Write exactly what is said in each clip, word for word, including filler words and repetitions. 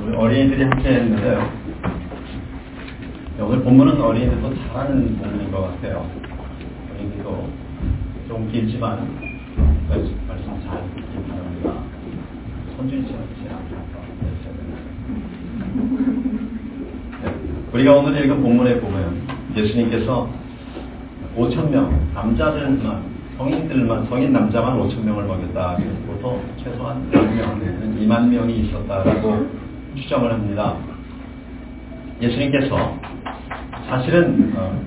우리 어린이들이 함께 했는데요. 오늘 본문은 어린이들도 잘하는 본문인 것 같아요. 어린이들도 좀 길지만 말씀 잘 듣기 바랍니다. 손주인 씨는 제 앞에 우리가 오늘 읽은 본문에 보면 예수님께서 오천 명 남자들만 성인들만, 성인 남자만 오천 명을 먹였다. 그리고부터 최소한 만 명, 내지는 이만 명이 있었다라고 추정을 합니다. 예수님께서 사실은 어,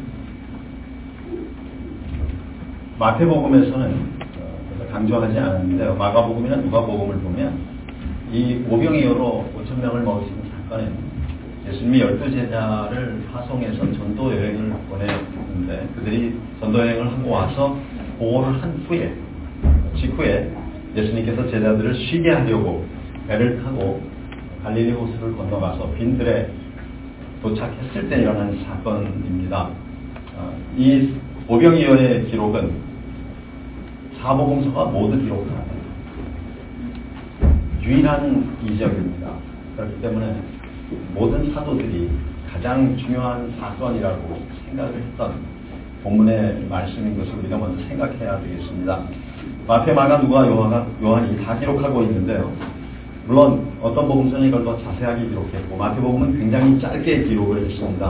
마태복음에서는 어, 강조하지 않았는데요. 마가복음이나 누가복음을 보면 이 오병이어로 오천 명을 먹이시는 사건은 예수님이 열두 제자를 파송해서 전도 여행을 보냈는데 그들이 전도 여행을 하고 와서 보고를 한 후에 직후에 예수님께서 제자들을 쉬게 하려고 배를 타고 갈릴리 호수를 건너가서 빈들에 도착했을 때 일어난 사건입니다. 이 오병이어의 기록은 사복음서가 모두 기록하는 유일한 이적입니다. 그렇기 때문에 모든 사도들이 가장 중요한 사건이라고 생각을 했던 본문의 말씀인 것을 우리가 먼저 생각해야 되겠습니다. 마태, 마가, 누가, 요한가, 요한이 다 기록하고 있는데요. 물론 어떤 복음서는 이걸 더 자세하게 기록했고 마태복음은 굉장히 짧게 기록을 했습니다.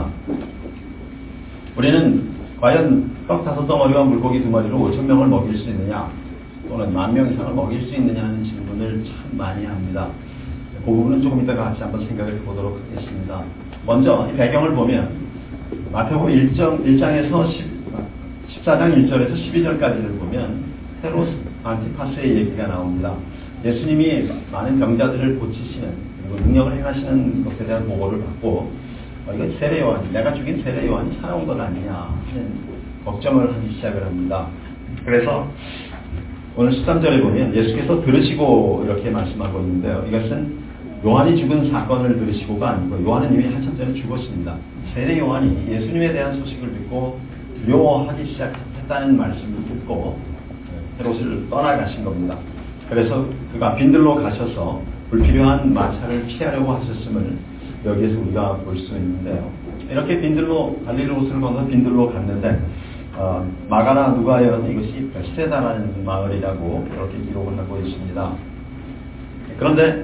우리는 과연 떡 다섯 덩어리와 물고기 두 마리로 오천 명을 먹일 수 있느냐 또는 만 명 이상을 먹일 수 있느냐 하는 질문을 참 많이 합니다. 그 부분은 조금 이따가 같이 한번 생각을 해보도록 하겠습니다. 먼저 이 배경을 보면 마태복음 일 장에서 십사 장 일 절에서 십이 절까지를 보면 헤롯 안티파스의 얘기가 나옵니다. 예수님이 많은 병자들을 고치시는 그리고 능력을 행하시는 것에 대한 보고를 받고 어, 이거 세례 요한이 내가 죽인 세례 요한이 살아온 것 아니냐 하는 걱정을 하기 시작을 합니다. 그래서 오늘 십삼 절에 보면 예수께서 들으시고 이렇게 말씀하고 있는데요. 이것은 요한이 죽은 사건을 들으시고가 아니고 요한은 이미 한참 전에 죽었습니다. 세례 요한이 예수님에 대한 소식을 듣고 두려워하기 시작했다는 말씀을 듣고 헤롯을 떠나가신 겁니다. 그래서 그가 빈들로 가셔서 불필요한 마찰을 피하려고 하셨음을 여기에서 우리가 볼 수 있는데요. 이렇게 빈들로 갈릴리 호수를 건너 빈들로 갔는데 어, 마가나 누가에는 이것이 베세다라는 마을이라고 이렇게 기록을 하고 있습니다. 그런데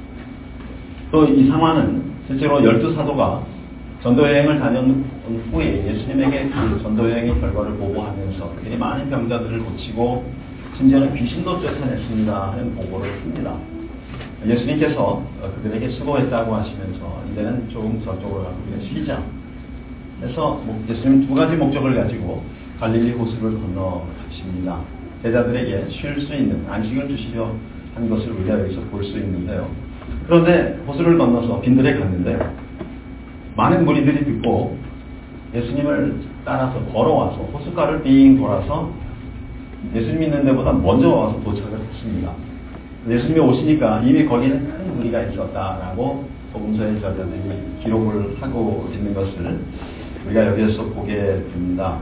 또 이 상황은 실제로 열두 사도가 전도여행을 다녀온 후에 예수님에게 그 전도여행의 결과를 보고하면서 그들이 많은 병자들을 고치고 심지어는 귀신도 쫓아냈습니다 하는 보고를 합니다. 예수님께서 그들에게 수고했다고 하시면서 이제는 조금 저쪽으로 가고 그냥 쉬자. 그래서 예수님 두 가지 목적을 가지고 갈릴리 호수를 건너가십니다. 제자들에게 쉴 수 있는 안식을 주시려 한 것을 우리가 여기서 볼 수 있는데요. 그런데 호수를 건너서 빈들에 갔는데 많은 무리들이 듣고 예수님을 따라서 걸어와서 호숫가를 빙 돌아서 예수님 있는 데보다 먼저 와서 도착을 했습니다. 예수님이 오시니까 이미 거기는 큰 무리가 있었다라고 복음서의 저자들이 기록을 하고 있는 것을 우리가 여기에서 보게 됩니다.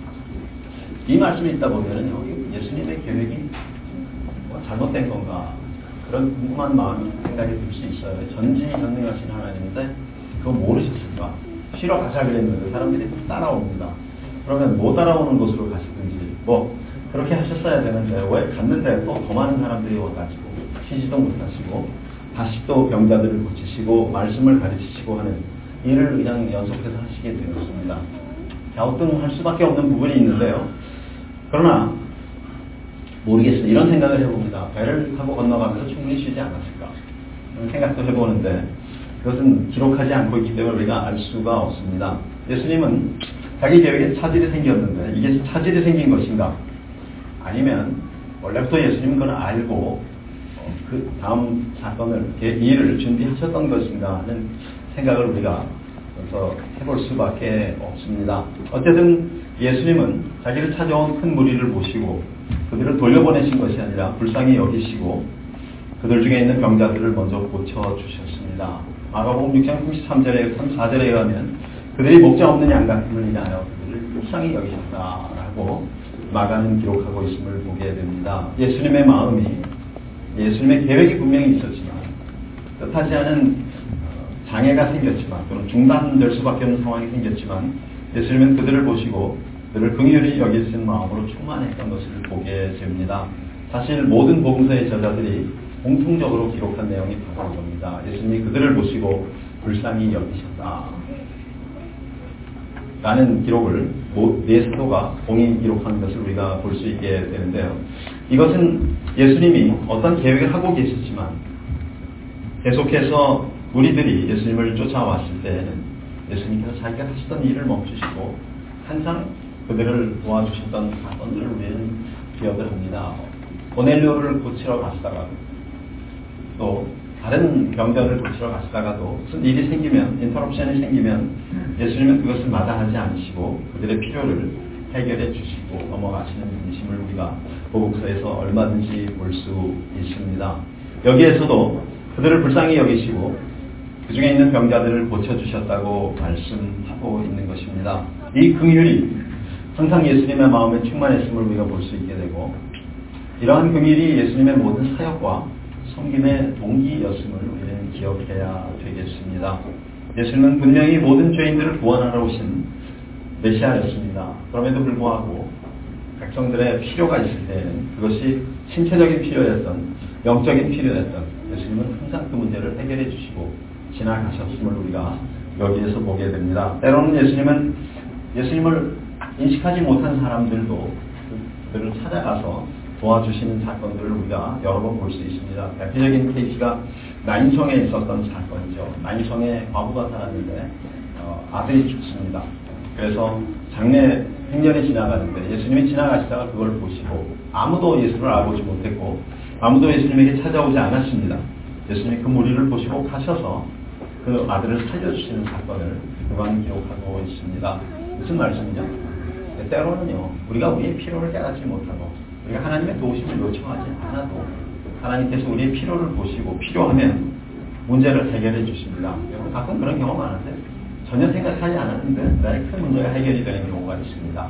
이 말씀이 있다 보면요, 예수님의 계획이 뭐 잘못된 건가 그런 궁금한 마음이 생각이 들 수 있어요. 전지전능하신 하나님인데 그거 모르셨을까? 쉬러 가자 그랬는데 사람들이 따라옵니다. 그러면 못 따라오는 곳으로 가시든지 뭐 그렇게 하셨어야 되는데 왜 갔는데 또 더 많은 사람들이 와가지고 쉬지도 못하시고 다시 또 병자들을 고치시고 말씀을 가르치시고 하는 일을 그냥 연속해서 하시게 되었습니다. 갸우뚱할 수밖에 없는 부분이 있는데요. 그러나 모르겠어요. 이런 생각을 해봅니다. 배를 타고 건너가면서 충분히 쉬지 않았을까? 그런 생각도 해보는데 그것은 기록하지 않고 있기 때문에 우리가 알 수가 없습니다. 예수님은 자기 계획에 차질이 생겼는데 이게 차질이 생긴 것인가? 아니면 원래부터 예수님은 그걸 알고 어, 그 다음 사건을 일을 준비하셨던 것인가 하는 생각을 우리가 그래서 해볼 수밖에 없습니다. 어쨌든 예수님은 자기를 찾아온 큰 무리를 모시고 그들을 돌려보내신 것이 아니라 불쌍히 여기시고 그들 중에 있는 병자들을 먼저 고쳐주셨습니다. 마가복음 육 장 삼십삼 절에 삼십사 절에 의하면 그들이 목자 없는 양 같음을 인하여 그들을 불쌍히 여기셨다라고 마가는 기록하고 있음을 보게 됩니다. 예수님의 마음이 예수님의 계획이 분명히 있었지만 뜻하지 않은 장애가 생겼지만 또는 중단될 수밖에 없는 상황이 생겼지만 예수님은 그들을 보시고 그들을 긍휼히 여기신 마음으로 충만했던 것을 보게 됩니다. 사실 모든 복음서의 저자들이 공통적으로 기록한 내용이 바로 겁니다. 예수님이 그들을 보시고 불쌍히 여기셨다 라는 기록을 네 사도가 공히 기록한 것을 우리가 볼 수 있게 되는데요. 이것은 예수님이 어떤 계획을 하고 계셨지만 계속해서 무리들이 예수님을 쫓아왔을 때에는 예수님께서 자기가 하시던 일을 멈추시고 항상 그들을 도와주셨던 사건들을 우리는 기억을 합니다. 고넬료를 고치러 가시다가 또 다른 병자를 고치러 가시다가도 무슨 일이 생기면 인터럽션이 생기면 예수님은 그것을 마다하지 않으시고 그들의 필요를 해결해 주시고 넘어가시는 분이심을 우리가 보복서에서 얼마든지 볼 수 있습니다. 여기에서도 그들을 불쌍히 여기시고 그 중에 있는 병자들을 고쳐주셨다고 말씀하고 있는 것입니다. 이 긍휼이 항상 예수님의 마음에 충만했음을 우리가 볼 수 있게 되고 이러한 긍휼이 예수님의 모든 사역과 섬김의 동기였음을 우리는 기억해야 되겠습니다. 예수님은 분명히 모든 죄인들을 구원하러 오신 메시아였습니다. 그럼에도 불구하고 백성들의 필요가 있을 때에는 그것이 신체적인 필요였던 영적인 필요였던 예수님은 항상 그 문제를 해결해 주시고 지나가셨음을 우리가 여기에서 보게 됩니다. 때로는 예수님은 예수님을 인식하지 못한 사람들도 그들을 찾아가서 도와주시는 사건들을 우리가 여러 번 볼 수 있습니다. 대표적인 케이스가 나인성에 있었던 사건이죠. 나인성에 과부가 살았는데 어, 아들이 죽습니다. 그래서 장례 행렬이 지나가는데 예수님이 지나가시다가 그걸 보시고 아무도 예수를 알아보지 못했고 아무도 예수님에게 찾아오지 않았습니다. 예수님이 그 무리를 보시고 가셔서 그 아들을 살려주시는 사건을 요한이 기록하고 있습니다. 무슨 말씀이냐? 때로는요 우리가 우리의 필요를 깨닫지 못하고 우리가 하나님의 도우심을 요청하지 않아도 하나님께서 우리의 필요를 보시고 필요하면 문제를 해결해 주십니다. 여러분 가끔 그런 경험 많은데 전혀 생각하지 않았는데 나의 큰 문제가 해결이 되는 경우가 있습니다.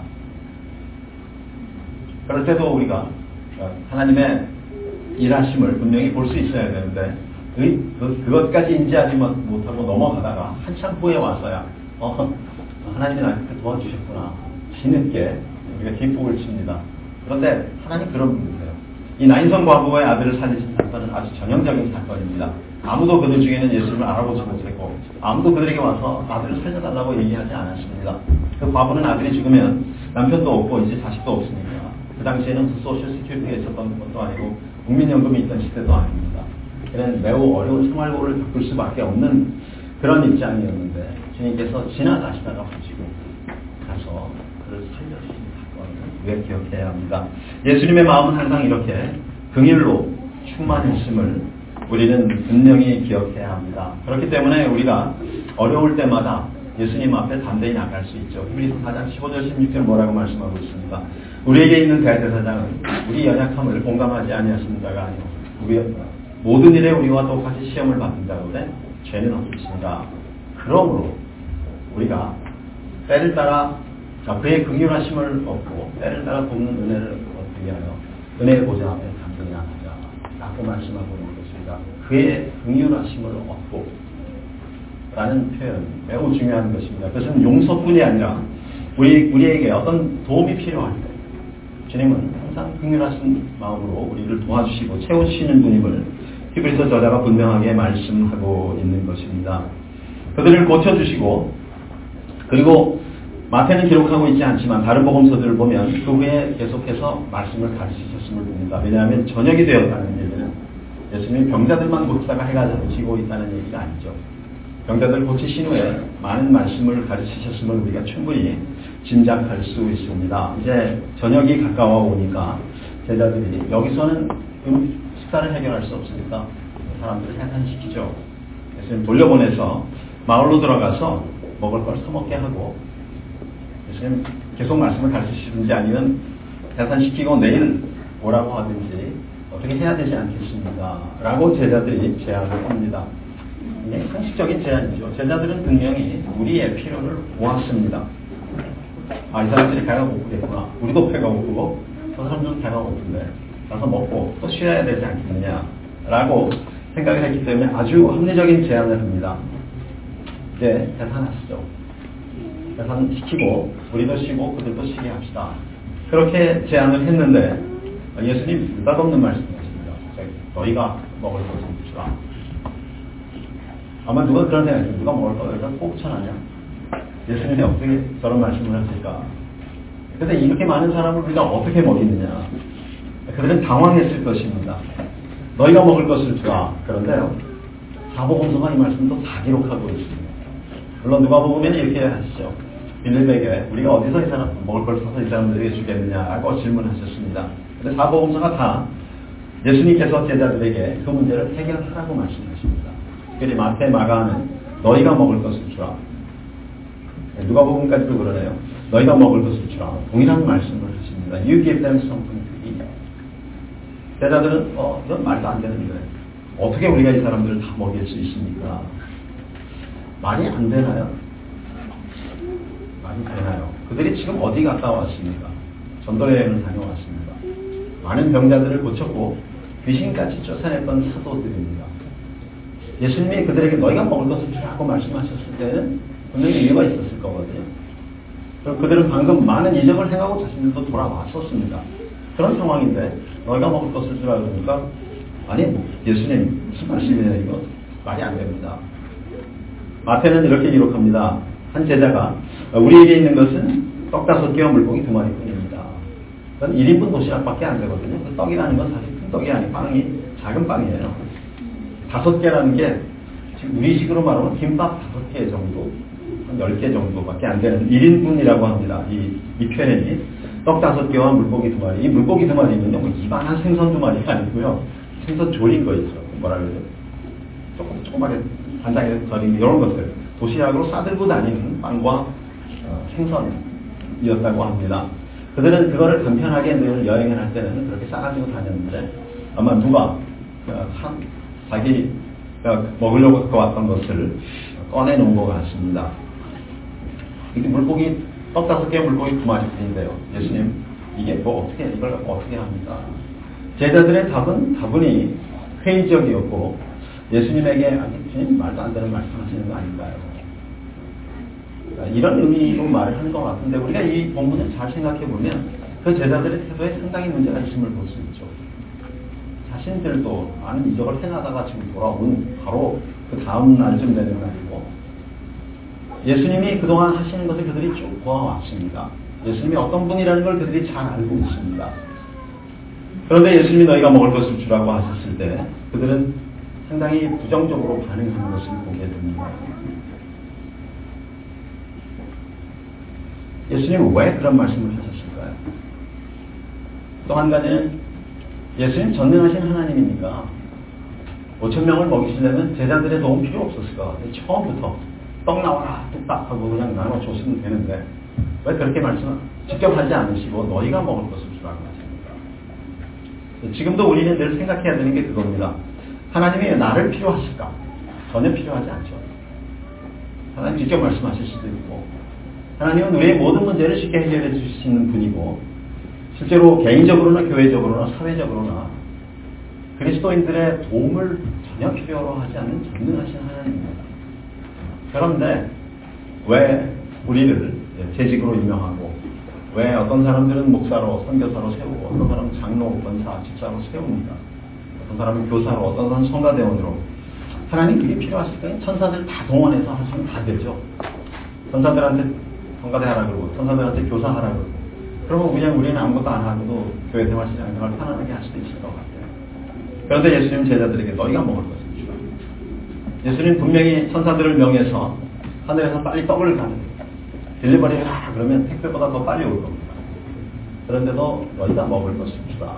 그럴 때도 우리가 하나님의 일하심을 분명히 볼 수 있어야 되는데 그, 그, 그것까지 인지하지 못하고 넘어가다가 한참 후에 와서야 어, 하나님이 나한테 도와주셨구나 뒤늦게 우리가 뒷북을 칩니다. 그런데 하나님 그런 분이세요. 이 나인성 과부의 아들을 살리신 사건은 아주 전형적인 사건입니다. 아무도 그들 중에는 예수님을 알아보지 못했고 아무도 그들에게 와서 아들을 살려달라고 얘기하지 않았습니다. 그 과부는 아들이 죽으면 남편도 없고 이제 자식도 없으니까 그 당시에는 무슨 소셜 시큐리티가 있었던 것도 아니고 국민연금이 있던 시대도 아닙니다. 그는 매우 어려운 생활고를 겪을 수밖에 없는 그런 입장이었는데 주님께서 지나가시다가 보시고 가서 그를 살려주신 우리가 기억해야 합니다. 예수님의 마음은 항상 이렇게 긍휼로 충만했음을 우리는 분명히 기억해야 합니다. 그렇기 때문에 우리가 어려울 때마다 예수님 앞에 담대히 나갈 수 있죠. 히브리서 사 장 십오 절 십육 절 뭐라고 말씀하고 있습니다. 우리에게 있는 대제사장은 우리 연약함을 공감하지 아니하시는 자가 아니오 우리 모든 일에 우리와 똑같이 시험을 받는 자로되 죄는 없으신가. 그러므로 우리가 때를 따라 자, 그의 긍휼하심을 얻고 때를 따라 돕는 은혜를 얻기 위하여 은혜의 보좌 앞에 담대히 나가자 라고 말씀하고 있는 것입니다. 그의 긍휼하심을 얻고 라는 표현 매우 중요한 것입니다. 그것은 용서뿐이 아니라 우리, 우리에게 어떤 도움이 필요할 때 주님은 항상 긍휼하신 마음으로 우리를 도와주시고 채워주시는 분임을 히브리서 저자가 분명하게 말씀하고 있는 것입니다. 그들을 고쳐주시고 그리고 마태는 기록하고 있지 않지만 다른 복음서들을 보면 그 후에 계속해서 말씀을 가르치셨음을 봅니다. 왜냐하면 저녁이 되었다는 얘기는 예수님이 병자들만 고치다가 해가 지고 있다는 얘기가 아니죠. 병자들 고치신 후에 많은 말씀을 가르치셨음을 우리가 충분히 짐작할 수 있습니다. 이제 저녁이 가까워 오니까 제자들이 여기서는 식사를 해결할 수 없으니까 사람들을 해산시키죠. 예수님 돌려보내서 마을로 들어가서 먹을 걸 사먹게 하고 예수님 계속 말씀을 가르치시든지 아니면 해산시키고 내일 오라고 하든지 어떻게 해야 되지 않겠습니까? 라고 제자들이 제안을 합니다. 이게 상식적인 제안이죠. 제자들은 분명히 우리의 필요를 보았습니다. 아, 이 사람들이 배가 고프겠구나. 우리도 배가 고프고 저 사람들은 배가 고픈데 가서 먹고 또 쉬어야 되지 않겠느냐 라고 생각을 했기 때문에 아주 합리적인 제안을 합니다. 이제 계산하시죠. 계산시키고 우리도 쉬고 그들도 쉬게 합시다. 그렇게 제안을 했는데 예수님 느닷없는 말씀이었습니다. 너희가 먹을 것을 주라. 아마 누가 그런 생각했어요. 누가 먹을 거 여기다 꼭 붙여놨냐? 예수님이 어떻게 저런 말씀을 하실까? 근데 이렇게 많은 사람을 우리가 어떻게 먹이느냐? 그들은 당황했을 것입니다. 너희가 먹을 것을 주라. 그런데요, 사복음서가 이 말씀도 다 기록하고 있습니다. 물론 누가복음에는 이렇게 하시죠. 빌립에게 우리가 어디서 이 사람 먹을 걸 사서 이 사람들에게 주겠느냐라고 질문하셨습니다. 근데 사복음서가 다 예수님께서 제자들에게 그 문제를 해결하라고 말씀하십니다. 특별히 마태, 마가는 너희가 먹을 것을 주라. 누가복음까지도 그러네요. 너희가 먹을 것을 주라. 동일한 말씀을 하십니다. You give them something to eat. 제자들은 어 이건 말도 안 되는데 어떻게 우리가 이 사람들을 다 먹일 수 있습니까? 말이 안 되나요? 말이 되나요? 그들이 지금 어디 갔다 왔습니까? 전도여행을 다녀왔습니다. 많은 병자들을 고쳤고 귀신까지 쫓아냈던 사도들입니다. 예수님이 그들에게 너희가 먹을 것을 주라고 말씀하셨을 때는 분명히 이유가 있었을 거거든요. 그리고 그들은 방금 많은 이적을 행하고 자신들도 돌아왔었습니다. 그런 상황인데 너희가 먹을 것을 주라 그러니까 아니 예수님 무슨 말씀이에요? 이거 말이 안 됩니다. 마태는 이렇게 기록합니다. 한 제자가 우리에게 있는 것은 떡 다섯 개와 물고기 두 마리뿐입니다. 그건 일 인분 도시락밖에 안 되거든요. 그 떡이라는 건 사실 큰 떡이 아니고 빵이 작은 빵이에요. 다섯 개라는 게 지금 우리식으로 말하면 김밥 다섯 개 정도, 한 열 개 정도밖에 안 되는 일 인분이라고 합니다. 이, 이 표현이 떡 다섯 개와 물고기 두 마리. 이 물고기 두 마리는요, 뭐 이만한 생선 두 마리가 아니고요. 생선 조린 거 있죠. 뭐라 그러죠? 조금 조그맣게 간장에 절인 이런 것들 도시락으로 싸들고 다니는 빵과 어, 생선이었다고 합니다. 그들은 그거를 간편하게 늘 여행을 할 때는 그렇게 싸가지고 다녔는데 아마 누가 어, 한, 자기가 먹으려고 갖고 왔던 것을 꺼내놓은 것 같습니다. 이게 물고기 떡 다섯 개 물고기 두 마리뿐인데요. 예수님 이게 뭐 어떻게 이걸 어떻게 합니까? 제자들의 답은 다분히 회의적이었고 예수님에게 아니 주님 말도 안 되는 말씀하시는 거 아닌가요? 이런 의미로 말을 하는 것 같은데 우리가 이 본문을 잘 생각해 보면 그 제자들의 태도에 상당히 문제가 있음을 볼 수 있죠. 자신들도 많은 이적을 행하다가 지금 돌아온 바로 그 다음 날쯤 되는 날이고 예수님이 그동안 하시는 것을 그들이 쭉 보아왔습니다. 예수님이 어떤 분이라는 걸 그들이 잘 알고 있습니다. 그런데 예수님이 너희가 먹을 것을 주라고 하셨을 때 그들은 상당히 부정적으로 반응하는 것을 보게 됩니다. 예수님은 왜 그런 말씀을 하셨을까요? 또 한 가지는 예수님 전능하신 하나님이니까 오천 명을 먹이시려면 제자들의 도움 필요 없었을 것 같아요. 처음부터 떡 나와라 뚝딱 하고 그냥 나눠줬으면 되는데 왜 그렇게 말씀을 직접 하지 않으시고 너희가 먹을 것을 주라고 하십니까? 지금도 우리는 늘 생각해야 되는 게 그겁니다. 하나님이 나를 필요하실까? 전혀 필요하지 않죠. 하나님 직접 말씀하실 수도 있고 하나님은 우리의 모든 문제를 쉽게 해결해 주실 수 있는 분이고 실제로 개인적으로나 교회적으로나 사회적으로나 그리스도인들의 도움을 전혀 필요로 하지 않는 전능하신 하나님입니다. 그런데 왜 우리를 재직으로 임명하고 왜 어떤 사람들은 목사로 선교사로 세우고 어떤 사람은 장로, 권사, 집사로 세웁니다. 어떤 사람은 교사로 어떤 사람은 성가대원으로 하나님 그게 필요하실까요? 천사들 다 동원해서 하시면 다 되죠. 천사들한테 성가대하라 그러고 천사들한테 교사하라 그러고 그러면 그냥 우리는 아무것도 안 하고도 교회 생활시장생활 편안하게 할 수도 있을 것 같아요. 그런데 예수님 제자들에게 너희가 먹을 것을 주라. 예수님 분명히 천사들을 명해서 하늘에서 빨리 떡을 가는 딜리버리를 하라 그러면 택배보다 더 빨리 올 겁니다. 그런데도 너희가 먹을 것을 주라.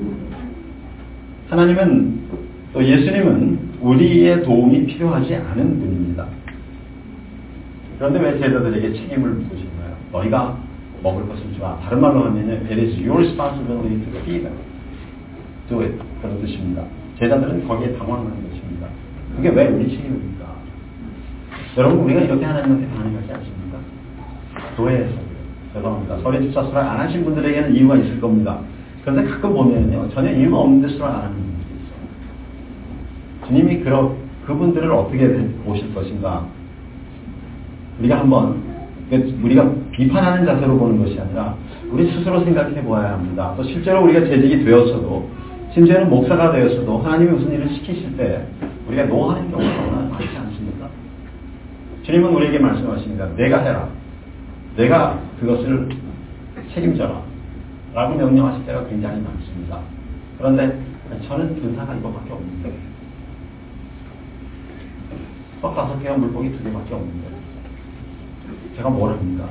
하나님은 또 예수님은 우리의 도움이 필요하지 않은 분입니다. 그런데 왜 제자들에게 책임을 묻으신가요? 너희가 먹을 것을 주라. 다른 말로 하면요, it is your responsibility to feed them. do it. 그런 뜻입니다. 제자들은 거기에 당황하는 것입니다. 그게 왜 우리 책임입니까? 여러분 우리가 이렇게 하나님한테 반응하지 않습니까? 교회에서 죄송합니다. 설에 집사 수락 안 하신 분들에게는 이유가 있을 겁니다. 그런데 가끔 보면요 전혀 이유가 없는데 수락 안 하는 분들이 있어요. 주님이 그러, 그분들을 어떻게 보실 것인가. 우리가 한번 우리가 비판하는 자세로 보는 것이 아니라 우리 스스로 생각해 보아야 합니다. 또 실제로 우리가 재직이 되었어도 심지어는 목사가 되었어도 하나님이 무슨 일을 시키실 때 우리가 노하는 경우가 너무나 많지 않습니까? 주님은 우리에게 말씀하십니다. 내가 해라. 내가 그것을 책임져라. 라고 명령하실 때가 굉장히 많습니다. 그런데 저는 은사가 이거밖에 없는데 떡 다섯 개와 물고기 두 개밖에 없는데 제가 뭘 합니까?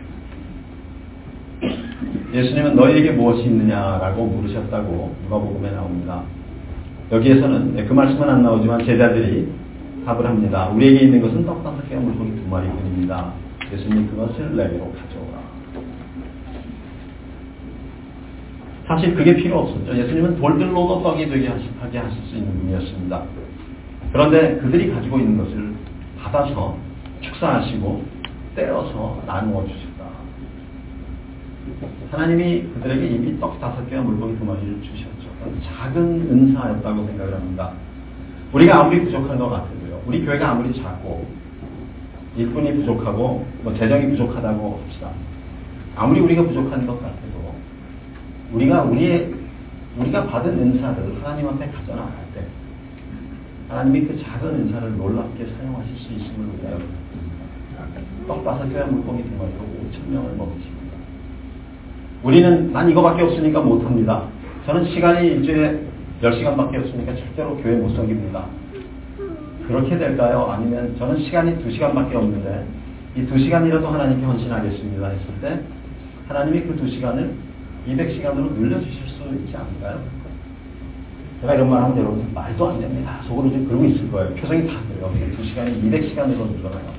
예수님은 너희에게 무엇이 있느냐라고 물으셨다고 누가복음에 나옵니다. 여기에서는 그 말씀은 안 나오지만 제자들이 답을 합니다. 우리에게 있는 것은 떡 다섯 개와 물고기 두 마리뿐입니다. 예수님이 그것을 내게로 가져오라. 사실 그게 필요 없었죠. 예수님은 돌들로도 떡이 되게 하게 하실 수 있는 분이었습니다. 그런데 그들이 가지고 있는 것을 받아서 축사하시고 떼어서 나누어 주셨다. 하나님이 그들에게 이미 떡 다섯 개와 물고기 두 마리를 주셨죠. 작은 은사였다고 생각을 합니다. 우리가 아무리 부족한 것 같아도요. 우리 교회가 아무리 작고 일꾼이 부족하고 뭐 재정이 부족하다고 합시다. 아무리 우리가 부족한 것 같아도 우리가 우리의 우리가 받은 은사를 하나님 앞에 가져나갈 때 하나님이 그 작은 은사를 놀랍게 사용하실 수 있음을 우리가 떡 다섯 개와 물고기 두 마리로 오천 명을 먹이십니다. 우리는 난 이거밖에 없으니까 못합니다. 저는 시간이 일주일에 열 시간밖에 없으니까 절대로 교회 못 섬깁니다. 그렇게 될까요? 아니면 저는 시간이 두 시간밖에 없는데 이 두 시간이라도 하나님께 헌신하겠습니다 했을 때 하나님이 그 두 시간을 이백 시간으로 늘려주실 수 있지 않을까요? 제가 이런 말 하면 여러분 말도 안 됩니다. 속으로 지금 그러고 있을 거예요. 표정이 다 그래요. 두 시간이 이백 시간으로 늘어나요.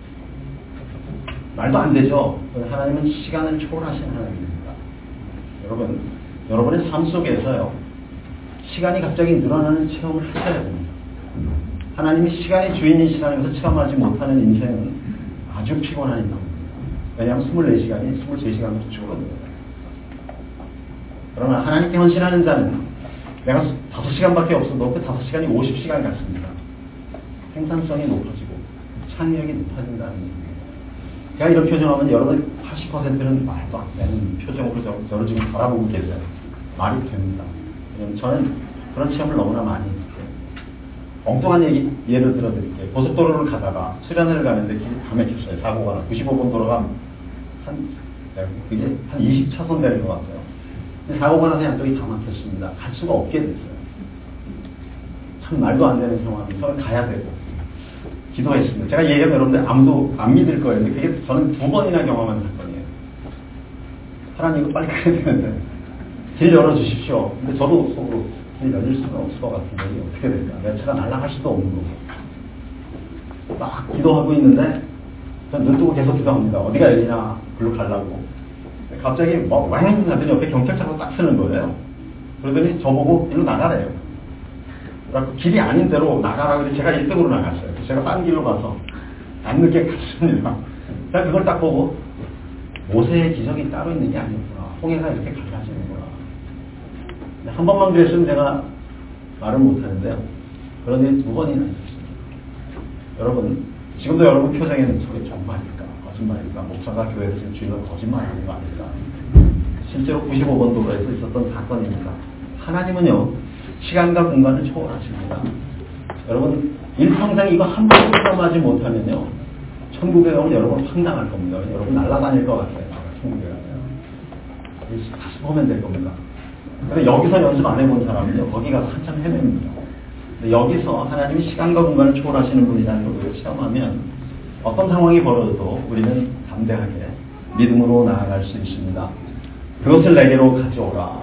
말도 안 되죠. 하나님은 시간을 초월하신 하나님입니다. 여러분, 여러분의 삶 속에서요. 시간이 갑자기 늘어나는 체험을 하셔야 됩니다. 하나님이 시간의 주인이시라면서 체험하지 못하는 인생은 아주 피곤한 인생입니다. 왜냐하면 스물네 시간이 스물세 시간으로 줄어듭니다. 그러나 하나님께 헌신하는 자는 내가 다섯 시간밖에 없어도 그 다섯 시간이 오십 시간 같습니다. 생산성이 높아지고 창의력이 높아진다는 얘기입니다. 제가 이런 표정하면 여러분 팔십 퍼센트는 말도 안 되는 표정으로 저, 저를 지금 바라보고 계세요. 말이 됩니다. 왜냐하면 저는 그런 체험을 너무나 많이 했어요. 엉뚱한 얘기 예를 들어드릴게요. 고속도로를 가다가 수련회를 가는데 길이 다 막혔어요. 사고가 나. 구십오 번 도로가 한 그게 한 이십 차선 되는 것 같아요. 사고가 나서 양쪽이 다 막혔습니다. 갈 수가 없게 됐어요. 참 말도 안 되는 상황에서 가야 되고 기도했습니다. 제가 얘기하면 여러분들 아무도 안 믿을 거예요. 근데 그게 저는 두 번이나 경험한 사건이에요. 하나님 이거 빨리 가야 되는데 길 열어주십시오. 근데 저도 속으로 길 열릴 수는 없을 것 같은데 이게 어떻게 될까. 내 차가 날아갈 수도 없는 거고 막 기도하고 있는데 전 눈 뜨고 계속 기도합니다. 어디가 열리나 글로 가려고. 갑자기 막 왕 하더니 옆에 경찰차가 딱 쓰는 거예요. 그러더니 저보고 일로 나가래요. 그래서 길이 아닌 대로 나가라고 해서 제가 일 등으로 나갔어요. 제가 딴 길로 가서 안 늦게 갔습니다. 제가 그걸 딱 보고 모세의 기적이 따로 있는 게 아니었구나. 홍해가 이렇게 갈라지는구나. 한 번만 그랬으면 제가 말을 못하는데요. 그런 일이 두 번이나 있었습니다. 여러분 지금도 여러분 표정에는 저게 정말일까? 거짓말일까? 목사가 교회에서 지금 주인은 거짓말하는 거 아닐까? 실제로 구십오 번 도로에서 있었던 사건입니다. 하나님은요 시간과 공간을 초월하십니다. 여러분 일평생 이거 한 번도 경험하지 못하면요 천국에 가면 여러분 황당할 겁니다. 여러분 날아다닐 것 같아요. 천국에 가면 다시 보면 될 겁니다. 근데 여기서 연습 안 해본 사람은요 거기 가서 한참 헤맵니다. 근데 여기서 하나님이 시간과 공간을 초월하시는 분이라는 것을 체험하면 어떤 상황이 벌어져도 우리는 담대하게 믿음으로 나아갈 수 있습니다. 그것을 내게로 가져오라.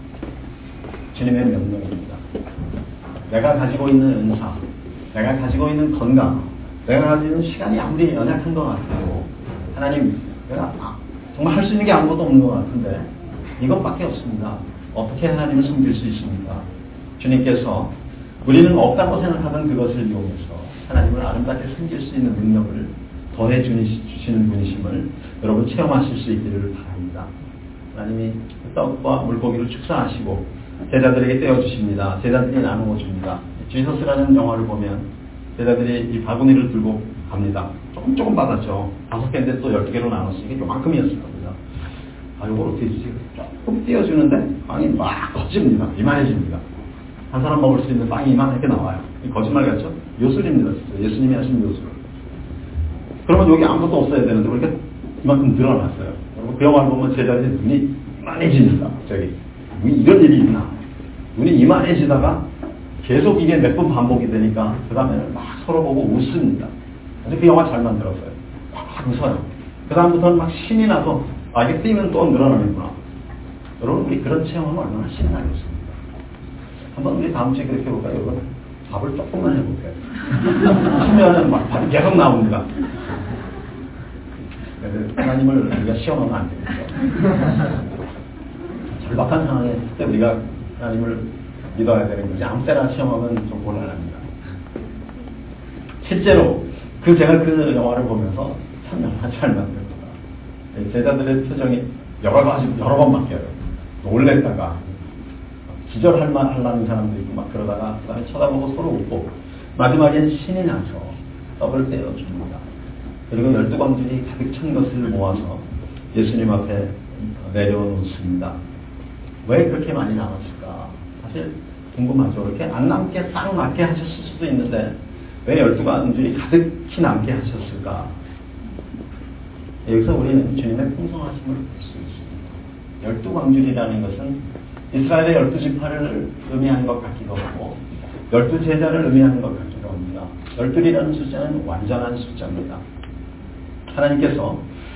주님의 명령입니다. 내가 가지고 있는 은사, 내가 가지고 있는 건강, 내가 가지고 있는 시간이 아무리 연약한 것 같아도 하나님, 내가 정말 할 수 있는 게 아무것도 없는 것 같은데 이것밖에 없습니다. 어떻게 하나님을 섬길 수 있습니까? 주님께서 우리는 없다고 생각하던 그것을 이용해서 하나님을 아름답게 섬길 수 있는 능력을 더해 주시는 분이심을 여러분 체험하실 수 있기를 바랍니다. 하나님이 떡과 물고기를 축사하시고 제자들에게 떼어주십니다. 제자들이 나누어 줍니다. 지저스라는 영화를 보면 제자들이 이 바구니를 들고 갑니다. 조금 조금 받았죠. 다섯 개인데 또 열두 개로 나눴으니까 요만큼이었을 겁니다. 아, 이걸 어떻게 주지? 조금 띄워주는데 빵이 막 커집니다. 이만해집니다. 한 사람 먹을 수 있는 빵이 이만하게 나와요. 거짓말 같죠? 요술입니다. 진짜. 예수님이 하신 요술. 그러면 여기 아무것도 없어야 되는데 우리가 이만큼 늘어났어요. 그리고 그 영화를 보면 제자들이 눈이 이만해집니다. 갑자기. 이런 일이 있나? 눈이 이만해지다가 계속 이게 몇 번 반복이 되니까 그 다음에는 막 서로 보고 웃습니다. 그래서 그 영화 잘 만들었어요. 막 웃어요. 그 다음부터는 막 신이 나서 아 이게 뛰면 또 늘어나는구나. 여러분 우리 그런 체험하면 얼마나 신나겠습니까? 한번 우리 다음 주에 그렇게 해볼까요? 여러분 밥을 조금만 해볼게요. 하면은 막 밥이 계속 나옵니다. 하나님을 우리가 시험하면 안 되겠죠. 절박한 상황에 있을 때 우리가 하나님을 믿어야 되는 거지. 아무 때나 시험하면 좀 곤란합니다. 실제로 그 제가 그 영화를 보면서 참 영화 잘 만듭니다. 제자들의 표정이 여러 가지 여러 번 바뀌어요. 놀랬다가 기절할 만 하려는 사람도 있고 막 그러다가 그다음에 쳐다보고 서로 웃고 마지막엔 신이 나서 떡을 떼어줍니다. 그리고 열두 광줄이 가득 찬 것을 모아서 예수님 앞에 내려놓습니다. 왜 그렇게 많이 남았을까? 사실 궁금하죠. 이렇게 안 남게 싹 남게 하셨을 수도 있는데 왜 열두 광줄이 가득히 남게 하셨을까? 여기서 우리는 주님의 풍성하심을 볼 수 있습니다. 열두 광줄이라는 것은 이스라엘의 열두 지파를 의미하는 것 같기도 하고 열두 제자를 의미하는 것 같기도 합니다. 열둘이라는 숫자는 완전한 숫자입니다. 하나님께서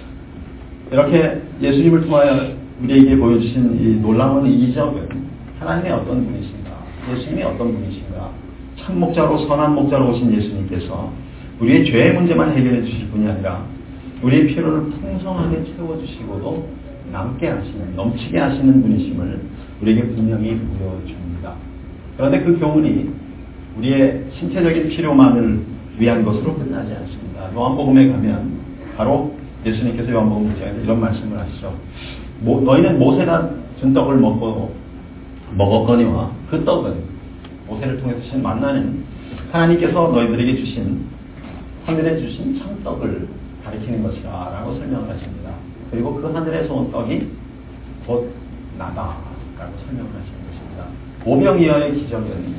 이렇게 예수님을 통하여 우리에게 보여주신 이 놀라운 이적은 하나님의 어떤 분이신가, 예수님이 어떤 분이신가, 참 목자로 선한 목자로 오신 예수님께서 우리의 죄의 문제만 해결해 주실 분이 아니라 우리의 필요를 풍성하게 채워주시고도 남게 하시는, 넘치게 하시는 분이심을 우리에게 분명히 보여줍니다. 그런데 그 교훈이 우리의 신체적인 필요만을 위한 것으로 끝나지 않습니다. 요한복음에 가면 바로 예수님께서 요한복음 일 장에서 이런 말씀을 하시죠. 모, 너희는 모세가 준 떡을 먹고 먹었거니와 그 떡은 모세를 통해서 주신 만나는 하나님께서 너희들에게 주신 하늘에 주신 참떡을 가리키는 것이다 라고 설명을 하십니다. 그리고 그 하늘에서 온 떡이 곧 나다 라고 설명을 하시는 것입니다. 오병이어의 기적은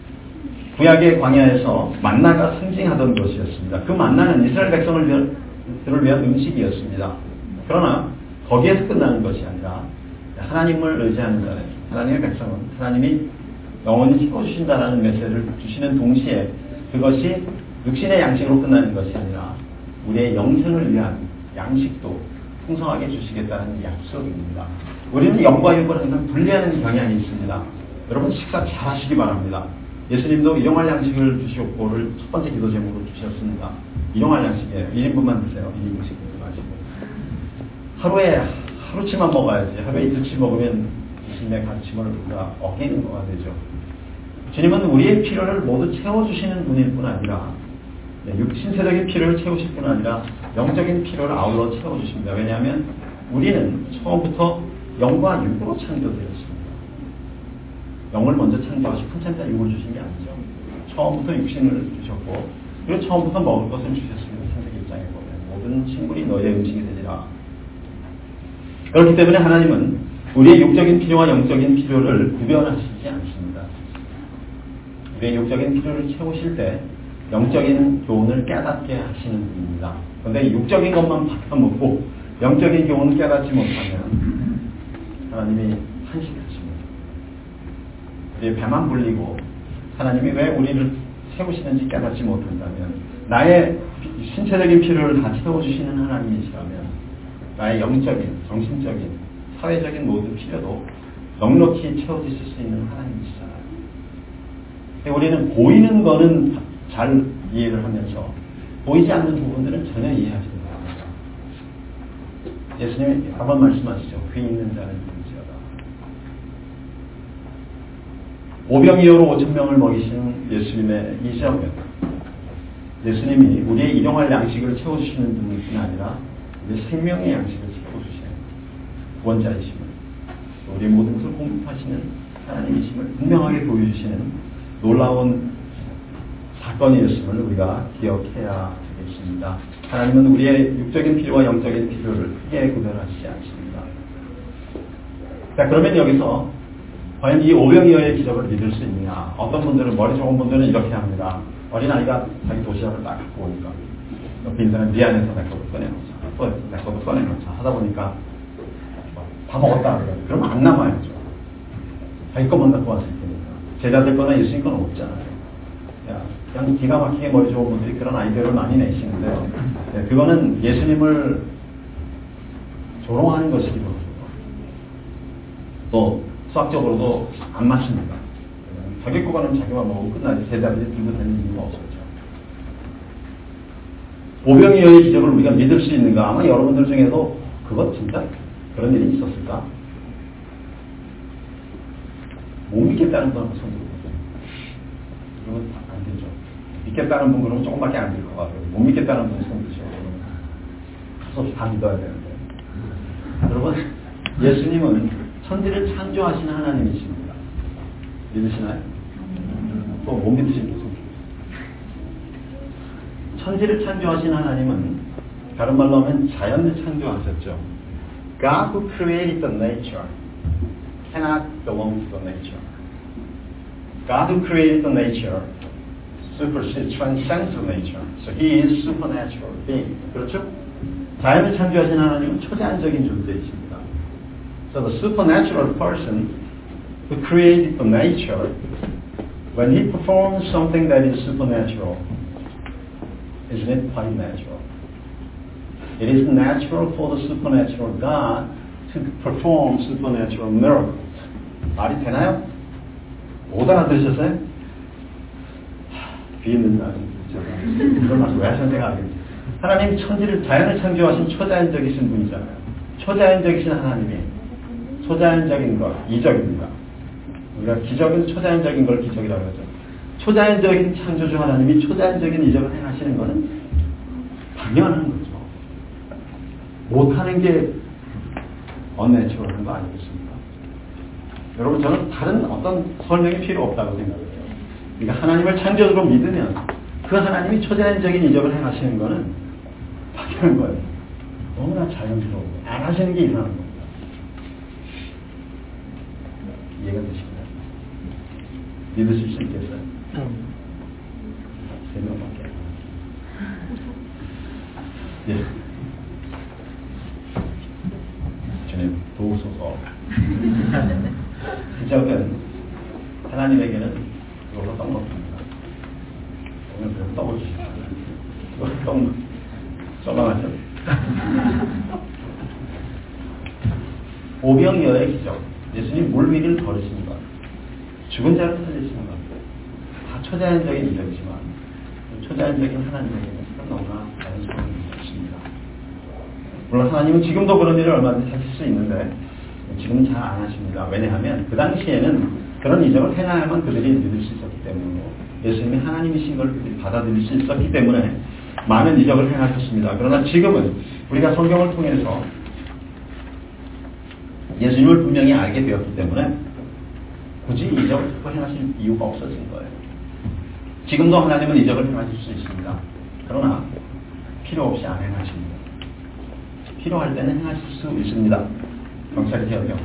구약의 광야에서 만나가 상징하던 것이었습니다. 그 만나는 이스라엘 백성을 위한 음식이었습니다. 그러나 거기에서 끝나는 것이 아니라 하나님을 의지하는 자는, 하나님의 백성은 하나님이 영원히 채워주신다라는 메시지를 주시는 동시에 그것이 육신의 양식으로 끝나는 것이 아니라 우리의 영생을 위한 양식도 풍성하게 주시겠다는 약속입니다. 우리는 영과 육을 항상 분리하는 경향이 있습니다. 여러분 식사 잘 하시기 바랍니다. 예수님도 일용할 양식을 주시고를 첫 번째 기도 제목으로 주셨습니다. 일용할 양식이에요. 일 인분만 드세요. 일 인분씩 드지 마시고. 하루에 하루치만 먹어야지. 하루에 이틀치 먹으면 주님의 가르침을 우리가 어기는 거가 되죠. 주님은 우리의 필요를 모두 채워주시는 분일 뿐 아니라 신체적인 필요를 채우실 뿐 아니라 영적인 필요를 아울러 채워주십니다. 왜냐하면 우리는 처음부터 영과 육으로 창조되었습니다. 영을 먼저 창조하시고 한참짜 육을 주신 게 아니죠. 처음부터 육신을 주셨고 그리고 처음부터 먹을 것을 주셨습니다. 창세기 일 장에 보면 모든 식물이 너희의 음식이 되리라. 그렇기 때문에 하나님은 우리의 육적인 필요와 영적인 필요를 구별하시지 않습니다. 우리의 육적인 필요를 채우실 때 영적인 교훈을 깨닫게 하시는 분입니다. 그런데 육적인 것만 받아먹고 영적인 교훈을 깨닫지 못하면 하나님이 한식하십니다. 우리의 배만 불리고 하나님이 왜 우리를 채우시는지 깨닫지 못한다면 나의 신체적인 필요를 다 채워주시는 하나님이시라면 나의 영적인, 정신적인, 사회적인 모든 필요도 넉넉히 채워주실 수 있는 하나님이시잖아요. 우리는 보이는 거는 잘 이해를 하면서 보이지 않는 부분들은 전혀 이해하지 못합니다. 예수님이 여러 번 말씀하시죠. 귀 있는 자는 들을지어다. 오병이어로 오천 명을 먹이신 예수님의 이적은 예수님이 우리의 일용할 양식을 채워주시는 분뿐 아니라 우리의 생명의 양식을 채워주시는 구원자이심을 우리 모든 것을 공급하시는 하나님이심을 분명하게 보여주시는 놀라운 사건이었음을 우리가 기억해야 되겠습니다. 하나님은 우리의 육적인 필요와 영적인 필요를 크게 구별하시지 않습니다. 자, 그러면 여기서 과연 이 오병이어의 기적을 믿을 수 있느냐? 어떤 분들은, 머리 좋은 분들은 이렇게 합니다. 어린아이가 자기 도시락을 딱 갖고 오니까 옆에 있는 사람이 미안해서 내 것도 꺼내놓자, 또 내 것도 꺼내놓자 하다 보니까 다 먹었다 그래요. 그러면 안 남아야죠. 자기 것만 갖고 왔을 테니까. 제자들 거나 예수님 건 없잖아요. 그냥 기가 막히게 머리 좋은 분들이 그런 아이디어를 많이 내시는데요. 네, 그거는 예수님을 조롱하는 것이기도 하고 또 수학적으로도 안 맞습니다. 자기 거는 자기만 먹고 끝나지 제자들이 들고 다니는 이유가 없었죠. 오병이어의 기적을 우리가 믿을 수 있는가? 아마 여러분들 중에도 그것 진짜 그런 일이 있었을까? 못 믿겠다는 분 한번 손 들어보세요. 그러면 안 되죠. 믿겠다는 분 그러면 조금밖에 안 될 것 같아요. 못 믿겠다는 분이 손 드셔. 가서 다 믿어야 되는데. 여러분, 예수님은 천지를 창조하신 하나님이십니다. 믿으시나요? 또 못 믿으시는 분. 천지를 창조하신 하나님은 다른 말로 하면 자연을 창조하셨죠. God who created the nature cannot belong to the nature. God who created the nature supersedes, transcends the nature. So he is supernatural being. 그렇죠? 자연을 창조하신 하나님은 초자연적인 존재이십니다. So the supernatural person who created the nature, when he performs something that is supernatural, isn't it quite natural? It is natural for the supernatural God to perform supernatural miracles. 말이 되나요? 못 알아들으셨어요? 귀 있는 사람, 그런 말씀 왜 하셨는지 알겠어요. 하나님 천지를, 자연을 창조하신 초자연적이신 분이잖아요. 초자연적이신 하나님이 초자연적인 것, 이적입니다. 우리가 기적은 초자연적인 걸 기적이라고 하죠. 초자연적인 창조주 하나님이 초자연적인 이적을 행하시는 것은 당연한 거죠. 못하는 게 언내추럴한 거 아니겠습니까? 여러분, 저는 다른 어떤 설명이 필요 없다고 생각해요. 그러니까 하나님을 창조주로 믿으면 그 하나님이 초자연적인 이적을 행하시는 것은 당연한 거예요. 너무나 자연스러워. 안 하시는 게 이상한 겁니다. 이해가 되시나요? 믿으실 수 있겠어요? 세 명밖에. 예. 주님, 도우소서. 기적은 하나님에게는 그걸로 떡 먹습니다. 오늘 그래서 떡을 주십시오. 그걸 떡, 썰렁하죠? 오병이어의 기적. 예수님 물 위를 걸으신 것. 죽은 자를 살리시는 것. 다 초자연적인 이적이지만 초자연적인 하나님에게는 너무나 자연스러운 일이었습니다. 물론 하나님은 지금도 그런 일을 얼마든지 하실 수 있는데 지금은 잘 안 하십니다. 왜냐하면 그 당시에는 그런 이적을 행하야만 그들이 믿을 수 있었기 때문이고 예수님이 하나님이신 걸 그들이 받아들일 수 있었기 때문에 많은 이적을 행하셨습니다. 그러나 지금은 우리가 성경을 통해서 예수님을 분명히 알게 되었기 때문에 굳이 이적을 특별 행하실 이유가 없어진 거예요. 지금도 하나님은 이적을 행하실 수 있습니다. 그러나 필요 없이 안 행하십니다. 필요할 때는 행하실 수 있습니다. 경찰이 되어병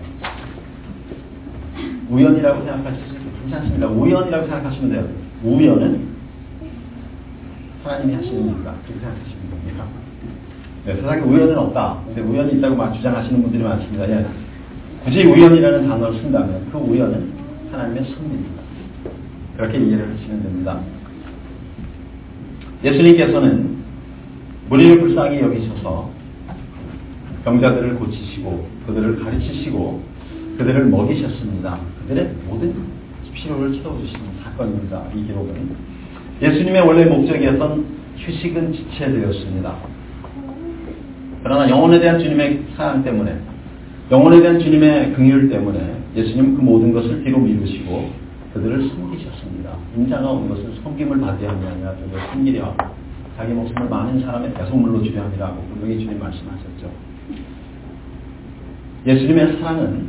우연이라고 생각하실 수 있어요. 괜찮습니다. 우연이라고 생각하시면 돼요. 우연은 하나님이 하시는 일이다. 그렇게 생각하시면 됩니다. 네, 세상에 우연은 없다. 근데 우연이 있다고 막 주장하시는 분들이 많습니다. 예. 굳이 우연이라는 단어를 쓴다면 그 우연은 하나님의 섭리입니다. 그렇게 이해를 하시면 됩니다. 예수님께서는 무리를 불쌍히 여기셔서 병자들을 고치시고 그들을 가르치시고 그들을 먹이셨습니다. 그들의 모든 필요를 채워주시는 사건입니다. 이 기록은 예수님의 원래 목적이었던 휴식은 지체되었습니다. 그러나 영혼에 대한 주님의 사랑 때문에 영혼에 대한 주님의 긍휼 때문에 예수님은 그 모든 것을 뒤로 미루시고 그들을 섬기셨습니다. 인자가 온 것은 섬김을 받으려 함이 아니라 그들을 섬기려 하고 자기 목숨을 많은 사람의 대속물로 주려 함이라고 분명히 주님 말씀하셨죠. 예수님의 사랑은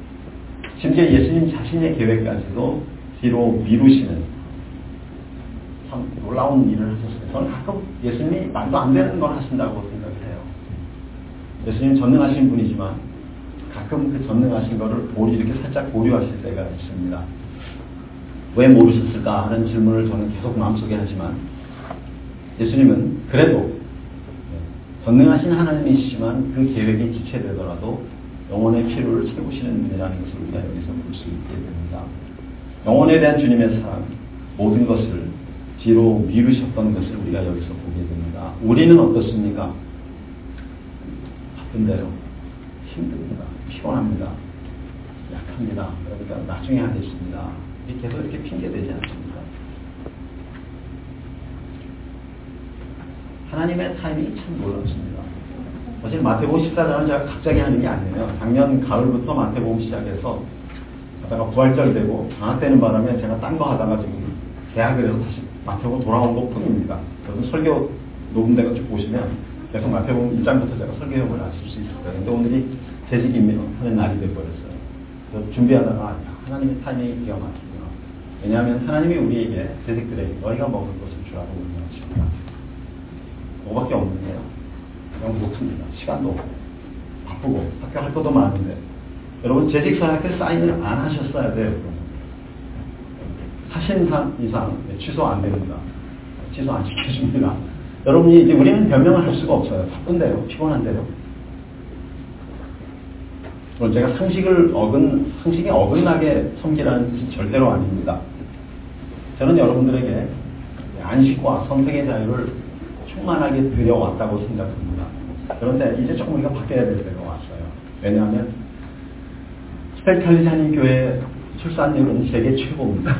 심지어 예수님 자신의 계획까지도 뒤로 미루시는 참 놀라운 일을 하셨어요. 저는 가끔 예수님이 말도 안 되는 걸 하신다고 생각을 해요. 예수님 전능하신 분이지만 가끔 그 전능하신 거를 이렇게 살짝 보류하실 때가 있습니다. 왜 모르셨을까 하는 질문을 저는 계속 마음속에 하지만 예수님은 그래도 전능하신 하나님이시지만 그 계획이 지체되더라도 영혼의 필요를 채우시는 분이라는 것을 우리가 여기서 볼 수 있게 됩니다. 영혼에 대한 주님의 사랑, 모든 것을 뒤로 미루셨던 것을 우리가 여기서 보게 됩니다. 우리는 어떻습니까? 바쁜데요. 힘듭니다. 피곤합니다. 약합니다. 그러니까 나중에 하겠습니다. 계속 이렇게 핑계대지 않습니까? 하나님의 타이밍이 참 놀랍습니다. 사실 마태복음 십사 장은 제가 갑자기 하는 게 아니에요. 작년 가을부터 마태복음 시작해서 하다가 부활절 되고 방학 되는 바람에 제가 딴 거 하다가 지금 계약을 해서 다시 마태복음 돌아온 것 뿐입니다. 여러분 설교 녹음된 거 쭉 보시면 계속 마태복음 일 장부터 제가 설교용을 아실 수 있을 거예요. 근데 오늘이 재직하는 날이 되어버렸어요. 그래서 준비하다가 하나님의 타이밍이 기가 막히구나. 왜냐하면 하나님이 우리에게 재직들에게 너희가 먹을 것을 주라고 명령하십니다. 그거밖에 없는데요. 너무 못합니다. 시간도 없고 바쁘고 학교 할 것도 많은데 여러분 재직 사역에 사인을 안 하셨어야 돼요. 하신 이상 취소 안 됩니다. 취소 안 시켜줍니다. 여러분이 이제 우리는 변명을 할 수가 없어요. 바쁜데요. 피곤한데요. 물론 제가 상식을 어근 상식에 어긋나게 섬기라는 뜻은 절대로 아닙니다. 저는 여러분들에게 안식과 선택의 자유를 충만하게 드려왔다고 생각합니다. 그런데 이제 조금 우리가 바뀌어야 될 때가 왔어요. 왜냐하면 스펙탈리자니 교회 출산율은 세계 최고입니다.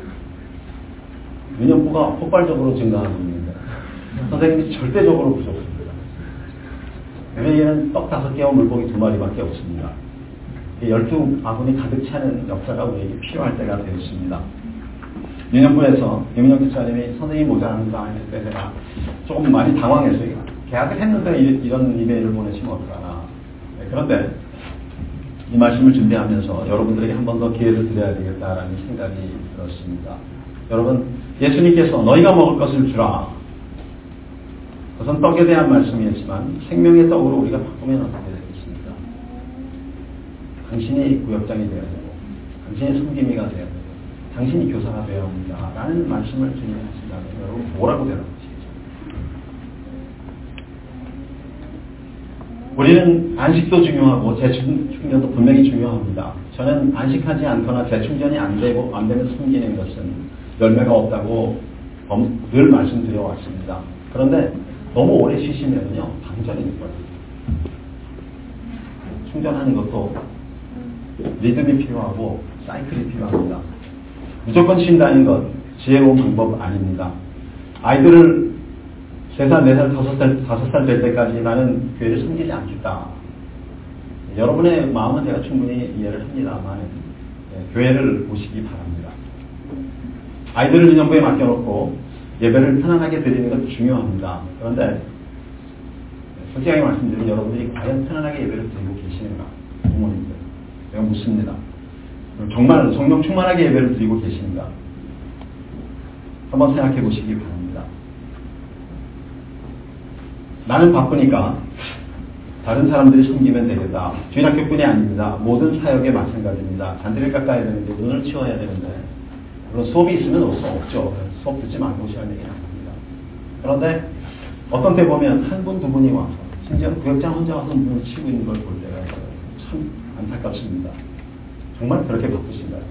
유년부가 폭발적으로 증가하고 있는데 선생님이 절대적으로 부족합니다. 우리에게는 떡 다섯 개와 물고기 두 마리밖에 없습니다. 열두 아군이 가득 차는 역사가 우리에게 필요할 때가 되었습니다. 유년부에서 유민영 집사님이 선생님 모자란다 했을 때 제가 조금 많이 당황했어요. 계약을 했는데 이런 이메일을 보내시면 어떡하나. 네, 그런데 이 말씀을 준비하면서 여러분들에게 한 번 더 기회를 드려야 되겠다라는 생각이 들었습니다. 여러분, 예수님께서 너희가 먹을 것을 주라. 그것은 떡에 대한 말씀이었지만 생명의 떡으로 우리가 바꾸면 어떻게 되겠습니까? 당신이 구역장이 되어야 되고 당신이 섬김이가 되어야 되고 당신이 교사가 되어야 합니다. 라는 말씀을 주님이 하신다면 여러분 뭐라고 대답하시겠죠? 우리는 안식도 중요하고 재충전도 분명히 중요합니다. 저는 안식하지 않거나 재충전이 안 되고 안 되면 숨기는 것은 열매가 없다고 늘 말씀드려 왔습니다. 그런데 너무 오래 쉬시면요 방전이 있거든요. 충전하는 것도 리듬이 필요하고 사이클이 필요합니다. 무조건 쉰다는 것 지혜로운 방법 아닙니다. 아이들을 세 살, 네 살, 다섯 살, 다섯 살 될 때까지 나는 교회를 섬기지 않겠다. 여러분의 마음은 제가 충분히 이해를 합니다만 교회를 보시기 바랍니다. 아이들을 유년부에 맡겨놓고 예배를 편안하게 드리는 건 중요합니다. 그런데 솔직하게 말씀드리면 여러분들이 과연 편안하게 예배를 드리고 계시는가? 부모님들. 제가 묻습니다. 정말 성령 충만하게 예배를 드리고 계신가? 한번 생각해 보시기 바랍니다. 나는 바쁘니까 다른 사람들이 섬기면 되겠다. 주일학교뿐이 아닙니다. 모든 사역에 마찬가지입니다. 잔디를 깎아야 되는데 눈을 치워야 되는데 물론 수업이 있으면 올 수 없죠. 수업 듣지 말고 오시라는 얘기는 아닙니다. 그런데 어떤 때 보면 한 분, 두 분이 와서 심지어 구역장 혼자 와서 눈을 치고 있는 걸 볼 때가 참 안타깝습니다. 정말 그렇게 바쁘신가요?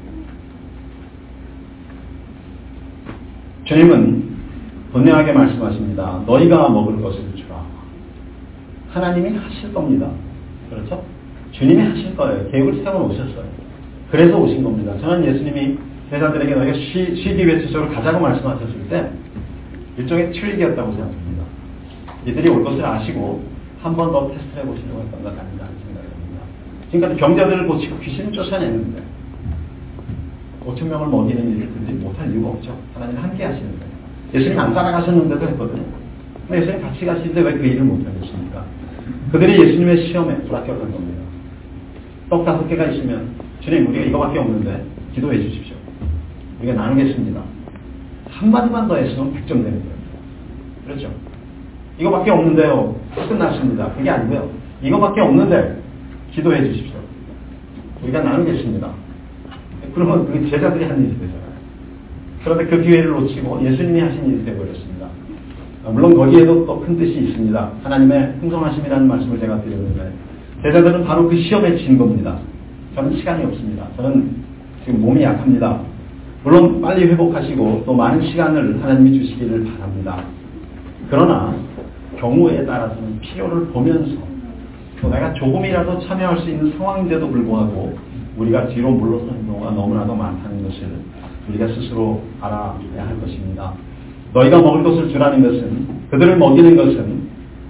주님은 분명하게 말씀하십니다. 너희가 먹을 것을 주라. 하나님이 하실 겁니다. 그렇죠? 주님이 하실 거예요. 계획을 세워놓으셨어요. 그래서 오신 겁니다. 저는 예수님이 제자들에게 너희가 쉬, 쉬기 위해 저쪽으로 가자고 말씀하셨을 때 일종의 트릭이었다고 생각합니다. 이들이 올 것을 아시고 한 번 더 테스트를 해보시려고 했던 것 아닌가 하는 생각이 듭니다. 지금까지 병자들을 고치고 귀신을 쫓아냈는데 오천 명을 먹이는 일을 그들이 못할 이유가 없죠. 하나님 함께 하시는데 예수님 안 따라가셨는데도 했거든요. 근데 예수님 같이 가시는데 왜 그 일을 못하겠습니까? 그들이 예수님의 시험에 불합격한 겁니다. 떡 다섯 개가 있으면 주님 우리가 이거밖에 없는데 기도해 주십시오. 우리가 나누겠습니다. 한마디만 더 했으면 백 점 되는 거예요. 그렇죠? 이거밖에 없는데요. 끝났습니다. 그게 아니고요. 이거밖에 없는데 기도해 주십시오. 우리가 나누겠습니다. 그러면 그 제자들이 한 일이 되잖아요. 그런데 그 기회를 놓치고 예수님이 하신 일이 되어버렸습니다. 물론 거기에도 또 큰 뜻이 있습니다. 하나님의 풍성하심이라는 말씀을 제가 드렸는데 제자들은 바로 그 시험에 진 겁니다. 저는 시간이 없습니다. 저는 지금 몸이 약합니다. 물론 빨리 회복하시고 또 많은 시간을 하나님이 주시기를 바랍니다. 그러나 경우에 따라서는 필요를 보면서 또 내가 조금이라도 참여할 수 있는 상황인데도 불구하고 우리가 뒤로 물러서는 경우가 너무나도 많다는 것을 우리가 스스로 알아야 할 것입니다. 너희가 먹을 것을 주라는 것은 그들을 먹이는 것은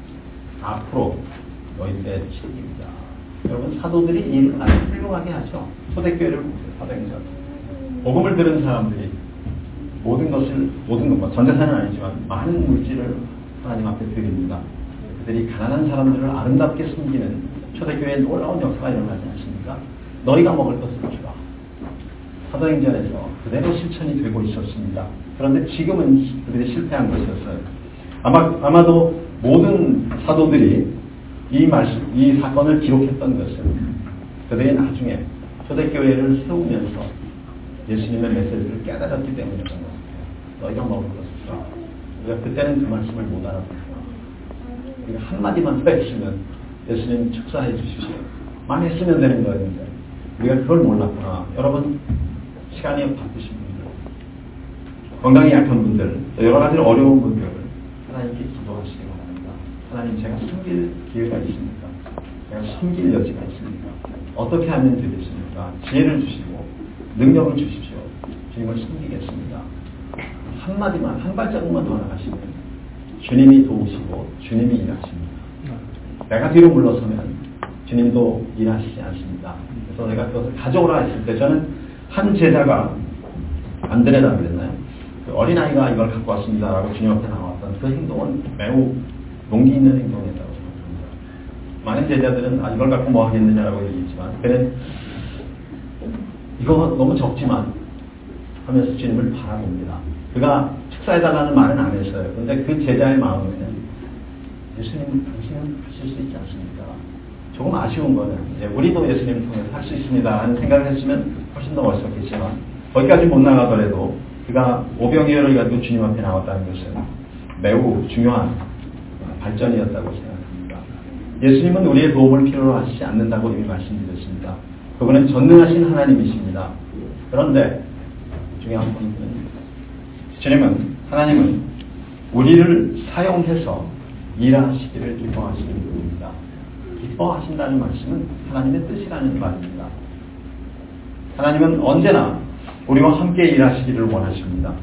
앞으로 너희들의 책임이다. 여러분 사도들이 일을 아주 훌륭하게 하죠. 초대교회를 보세요. 사도행전. 복음을 들은 사람들이 모든 것을 모든 것, 전 재산은 아니지만 많은 물질을 하나님 앞에 드립니다. 그들이 가난한 사람들을 아름답게 숨기는 초대교회의 놀라운 역사가 일어나지 않습니까? 너희가 먹을 것을 주라. 사도행전에서 그대로 실천이 되고 있었습니다. 그런데 지금은 그들이 실패한 것이었어요. 아마, 아마도 모든 사도들이 이 말씀, 이 사건을 기록했던 것은 그들이 나중에 초대교회를 세우면서 예수님의 메시지를 깨달았기 때문이었던 것 같아요. 너희가 먹을 것을 주라. 우리가 그때는 그 말씀을 못 알아듣구나. 우리가 한마디만 더 했으면 예수님 축사해 주십시오. 많이 했으면 되는 거였는데 우리가 그걸 몰랐구나. 여러분 시간이 바쁘신 분들, 건강이 약한 분들, 또 여러 가지 어려운 분들 하나님께 기도하시기 바랍니다. 하나님 제가 섬길 기회가 있습니까? 제가 섬길 여지가 있습니까? 어떻게 하면 되겠습니까? 지혜를 주시고 능력을 주십시오. 주님을 섬기겠습니다. 한마디만 한 발자국만 더 나가시면 주님이 도우시고 주님이 일하십니다. 내가 뒤로 물러서면 주님도 일하시지 않습니다. 그래서 내가 그것을 가져오라 했을 때 저는 한 제자가 안드레라 그랬나요? 그 어린아이가 이걸 갖고 왔습니다라고 주님 앞에 나왔던 그 행동은 매우 용기 있는 행동이었다고 생각합니다. 많은 제자들은 아, 이걸 갖고 뭐 하겠느냐라고 얘기했지만 그는 이거 너무 적지만 하면서 주님을 바라봅니다. 그가 축사해달라는 말은 안 했어요. 그런데 그 제자의 마음에는 예수님, 당신은 하실 수 있지 않습니까? 조금 아쉬운 거는 이제 우리도 예수님을 통해서 할 수 있습니다 하는 생각을 했으면 훨씬 더 멋있었겠지만 거기까지 못 나가더라도 그가 오병이어를 가지고 주님 앞에 나왔다는 것은 매우 중요한 발전이었다고 생각합니다. 예수님은 우리의 도움을 필요로 하시지 않는다고 이미 말씀드렸습니다. 그분은 전능하신 하나님이십니다. 그런데 중요한 포인트는 주님은, 하나님은 우리를 사용해서 일하시기를 기뻐하시는 분입니다. 기뻐하신다는 말씀은 하나님의 뜻이라는 말입니다. 하나님은 언제나 우리와 함께 일하시기를 원하십니다.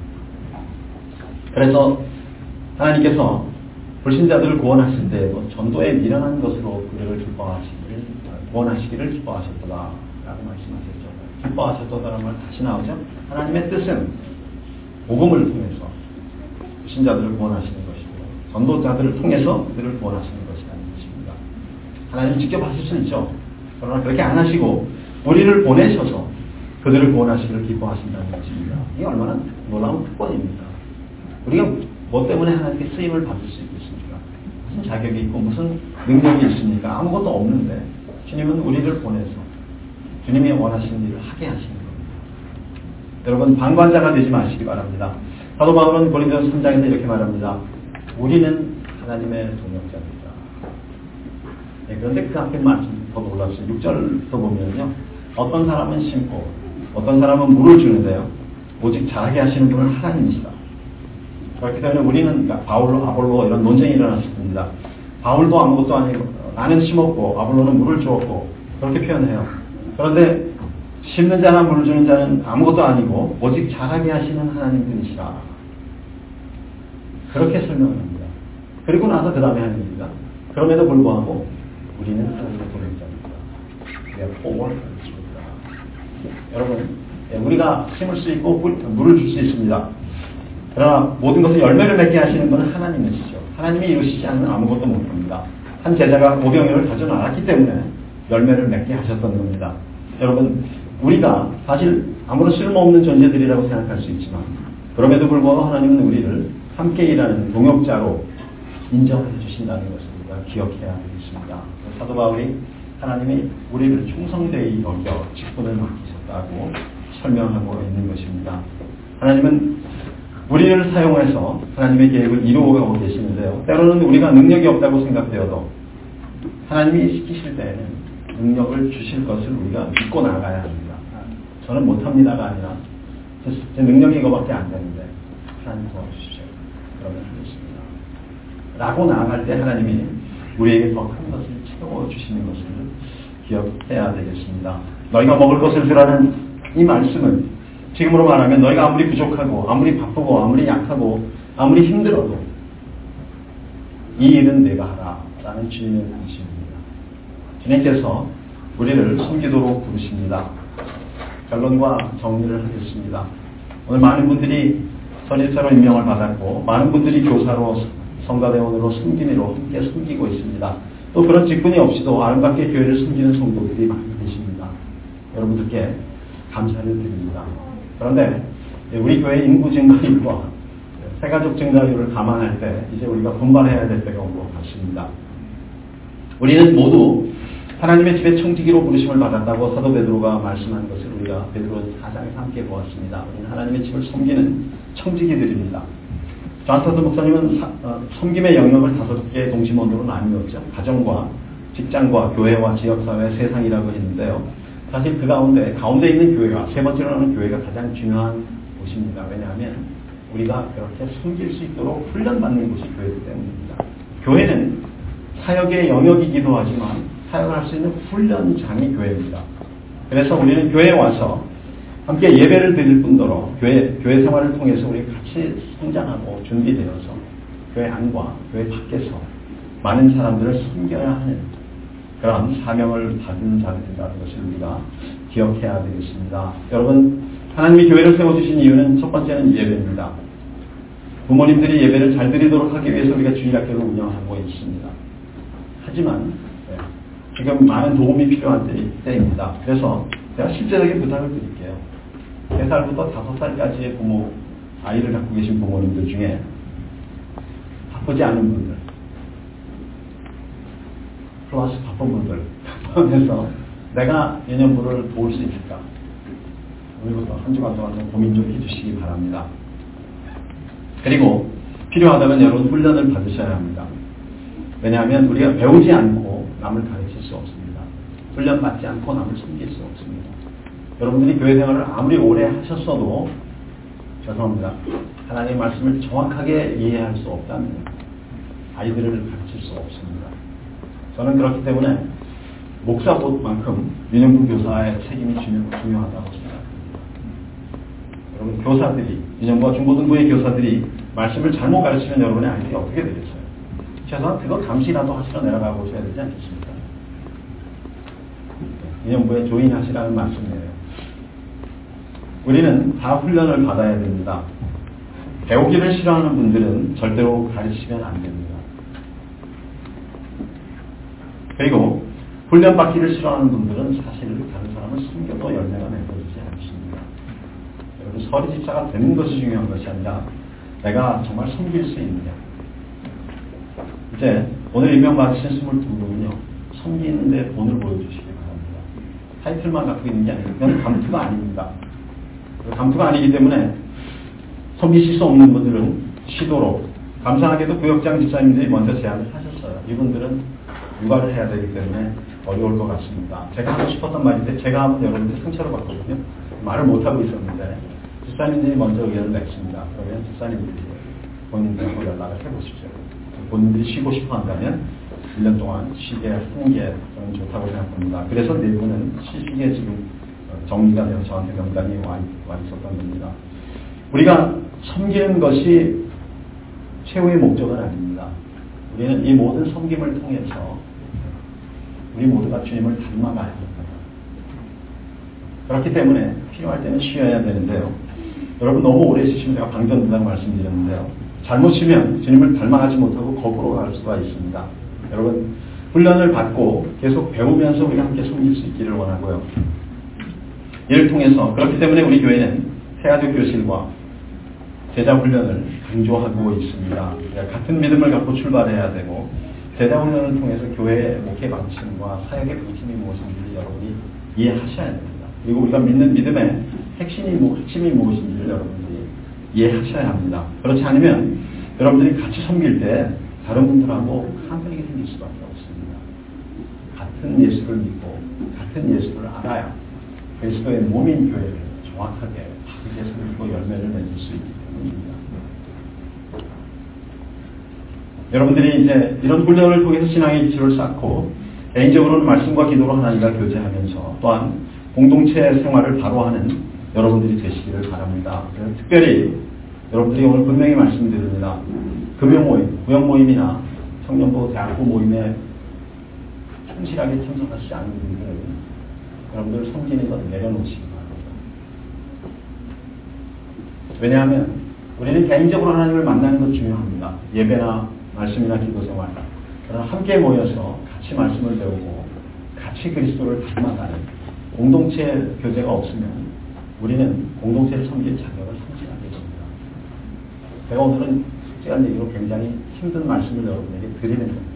그래서 하나님께서 불신자들을 구원하실 때에도 전도에 미련한 것으로 그들을 기뻐하시기를 원하시기를 기뻐하셨더라 라고 말씀하셨죠. 기뻐하셨더라는 말 다시 나오죠. 하나님의 뜻은 복음을 통해서 불신자들을 구원하시는 것이고 전도자들을 통해서 그들을 구원하시는 것이라는 것입니다. 하나님 직접 하실 수 있죠. 그러나 그렇게 안 하시고 우리를 보내셔서 그들을 구원하시기를 기뻐하신다는 것입니다. 이게 얼마나 놀라운 특권입니까? 우리가 뭐 때문에 하나님께 쓰임을 받을 수 있겠습니까? 무슨 자격이 있고 무슨 능력이 있습니까? 아무것도 없는데 주님은 우리를 보내서 주님이 원하시는 일을 하게 하시는 겁니다. 여러분 방관자가 되지 마시기 바랍니다. 사도 바울은 고린도서 삼 장에서 이렇게 말합니다. 우리는 하나님의 동역자입니다. 네, 그런데 그 앞에 말씀 더 놀랐어요. 육 절부터 보면요. 어떤 사람은 심고 어떤 사람은 물을 주는데요. 오직 자라게 하시는 분은 하나님이시다. 그렇기 때문에 우리는 그러니까 바울로 아볼로 이런 논쟁이 일어났습니다. 바울도 아무것도 아니고 나는 심었고 아볼로는 물을 주었고 그렇게 표현해요. 그런데 심는 자나 물을 주는 자는 아무것도 아니고 오직 자라게 하시는 하나님 분이시라. 그렇게 설명을 합니다. 그리고 나서 그 다음에 하는 겁니다. 그럼에도 불구하고 우리는 하나님의 동역자입니다. 우리가 복을 받을 수 있다. 여러분, 우리가 심을 수 있고 물을 줄 수 있습니다. 그러나 모든 것을 열매를 맺게 하시는 분은 하나님이시죠. 하나님이 이루시지 않으면 아무것도 못합니다. 한 제자가 오병이어를 가져 나왔기 때문에 열매를 맺게 하셨던 겁니다. 여러분, 우리가 사실 아무런 쓸모없는 존재들이라고 생각할 수 있지만 그럼에도 불구하고 하나님은 우리를 함께 일하는 동역자로 인정해 주신다는 것을 우리가 기억해야 되겠습니다. 사도 바울이 하나님이 우리를 충성되이 여겨 직분을 맡기셨다고 설명하고 있는 것입니다. 하나님은 우리를 사용해서 하나님의 계획을 이루어가고 계시는데요. 때로는 우리가 능력이 없다고 생각되어도 하나님이 시키실 때에는 능력을 주실 것을 우리가 믿고 나가야 합니다. 저는 못합니다가 아니라 제 능력이 이거밖에 안 되는데 하나님 도와주시죠. 그러면 하겠습니다. 라고 나아갈 때 하나님이 우리에게 더 큰 것을 채워주시는 것을 기억해야 되겠습니다. 너희가 먹을 것을 주라는 이 말씀은 지금으로 말하면 너희가 아무리 부족하고 아무리 바쁘고 아무리 약하고 아무리 힘들어도 이 일은 내가 하라 라는 주님의 방식입니다. 주님께서 우리를 섬기도록 부르십니다. 결론과 정리를 하겠습니다. 오늘 많은 분들이 선지자로 임명을 받았고 많은 분들이 교사로 성가대원으로 섬김으로 함께 섬기고 있습니다. 또 그런 직분이 없이도 아름답게 교회를 섬기는 성도들이 많이 계십니다. 여러분들께 감사를 드립니다. 그런데 우리 교회 인구 증가율과 새가족 증가율을 감안할 때 이제 우리가 분발해야 될 때가 온 것 같습니다. 우리는 모두 하나님의 집에 청지기로 부르심을 받았다고 사도 베드로가 말씀한 것을 우리가 베드로 사 장에서 함께 보았습니다. 우리는 하나님의 집을 섬기는 청지기들입니다. 좌사도 목사님은 사, 어, 섬김의 영역을 다섯 개의 동심원으로 나뉘었죠. 가정과 직장과 교회와 지역사회, 세상이라고 했는데요. 사실 그 가운데 가운데 있는 교회가 세 번째로 하는 교회가 가장 중요한 곳입니다. 왜냐하면 우리가 그렇게 섬길 수 있도록 훈련받는 곳이 교회이기 때문입니다. 교회는 사역의 영역이기도 하지만 사역을 할 수 있는 훈련장이 교회입니다. 그래서 우리는 교회에 와서 함께 예배를 드릴 뿐더러 교회, 교회 생활을 통해서 우리 같이 성장하고 준비되어서 교회 안과 교회 밖에서 많은 사람들을 섬겨야 하는 그런 사명을 받은 자들이라는 것을 우리가 기억해야 되겠습니다. 여러분, 하나님이 교회를 세워주신 이유는 첫 번째는 예배입니다. 부모님들이 예배를 잘 드리도록 하기 위해서 우리가 주일학교를 운영하고 있습니다. 하지만 지금 많은 도움이 필요한 때입니다. 그래서 제가 실제적인 부탁을 드릴게요. 세 살부터 다섯 살까지의 부모, 아이를 갖고 계신 부모님들 중에 바쁘지 않은 분들, 플러스 바쁜 분들 포함해서 내가 예년부를 도울 수 있을까? 오늘부터 한 주간 동안 좀 고민 좀 해주시기 바랍니다. 그리고 필요하다면 여러분 훈련을 받으셔야 합니다. 왜냐하면 우리가 배우지 않고 남을 가르칠 수 없습니다. 훈련 받지 않고 남을 섬길 수 없습니다. 여러분들이 교회 생활을 아무리 오래 하셨어도 죄송합니다. 하나님의 말씀을 정확하게 이해할 수 없다면 아이들을 가르칠 수 없습니다. 저는 그렇기 때문에 목사봇만큼 윤영부 교사의 책임이 중요하다고 생각합니다. 여러분 교사들이, 윤영부와 중고등부의 교사들이 말씀을 잘못 가르치면 여러분의 아이들이 어떻게 되겠어요? 최소한 그거 감시라도 하시러 내려가 보셔야 되지 않겠습니까? 윤영부에 조인하시라는 말씀이에요. 우리는 다 훈련을 받아야 됩니다. 배우기를 싫어하는 분들은 절대로 가르치면 안 됩니다. 그리고 훈련받기를 싫어하는 분들은 사실 다른 사람을 숨겨도 열매가 맺어지지 않습니다. 여러분 서리 집사가 되는 것이 중요한 것이 아니라 내가 정말 섬길 수 있느냐. 이제 오늘 임명받으신 스물두 분은요. 섬기는데 본을 보여주시기 바랍니다. 타이틀만 갖고 있는 게 아니고 그건 감투가 아닙니다. 감투가 아니기 때문에 섬기실 수 없는 분들은 시도로 감사하게도 구역장 집사님들이 먼저 제안을 하셨어요. 이분들은 육아를 해야 되기 때문에 어려울 것 같습니다. 제가 하고 싶었던 말인데 제가 하면 여러분들 상처를 받거든요. 말을 못하고 있었는데 집사님들이 먼저 의견을 냈습니다. 그러면 집사님들이 본인들하고 연락을 해보십시오. 본인들이 쉬고 싶어 한다면 일 년 동안 쉬게 하는 게 저는 좋다고 생각합니다. 그래서 네 분은 쉬게 지금 정리가 되어 저한테 명단이 와, 와 있었던 겁니다. 우리가 섬기는 것이 최후의 목적은 아닙니다. 우리는 이 모든 섬김을 통해서 우리 모두가 주님을 닮아가야 합니다. 그렇기 때문에 필요할 때는 쉬어야 되는데요. 여러분 너무 오래 쉬시면 제가 방전된다고 말씀드렸는데요. 잘못 쉬면 주님을 닮아가지 못하고 거꾸로 갈 수가 있습니다. 여러분 훈련을 받고 계속 배우면서 우리가 함께 섬길 수 있기를 원하고요. 이를 통해서 그렇기 때문에 우리 교회는 새가족 교실과 제자 훈련을 강조하고 있습니다. 같은 믿음을 갖고 출발해야 되고 제자 훈련을 통해서 교회의 목회 방침과 사역의 방침이 무엇인지 여러분이 이해하셔야 됩니다. 그리고 우리가 믿는 믿음의 핵심이, 핵심이 무엇인지를 여러분들이 이해하셔야 합니다. 그렇지 않으면 여러분들이 같이 섬길 때 다른 분들하고 상관이 생길 수밖에 없습니다. 같은 예수를 믿고 같은 예수를 알아야 그리스도의 몸인 교회를 정확하게 바르게 섬기고 열매를 맺을 수 있기 때문입니다. 여러분들이 이제 이런 훈련을 통해서 신앙의 기초를 쌓고 개인적으로는 말씀과 기도로 하나님과 교제하면서 또한 공동체 생활을 바로 하는 여러분들이 되시기를 바랍니다. 특별히 여러분들이 오늘 분명히 말씀드립니다. 금요 모임, 구역 모임이나 청년부 대학부 모임에 충실하게 참석하시지 않은 분들은 여러분들 섬기는 것 내려놓으시기 바랍니다. 왜냐하면 우리는 개인적으로 하나님을 만나는 것 중요합니다. 예배나 말씀이나 기도 생활. 그러나 함께 모여서 같이 말씀을 배우고 같이 그리스도를 닮아가는 공동체 교제가 없으면 우리는 공동체를 섬길 자격을 상실하게 됩니다. 제가 오늘은 솔직한 얘기로 굉장히 힘든 말씀을 여러분에게 드리는 겁니다.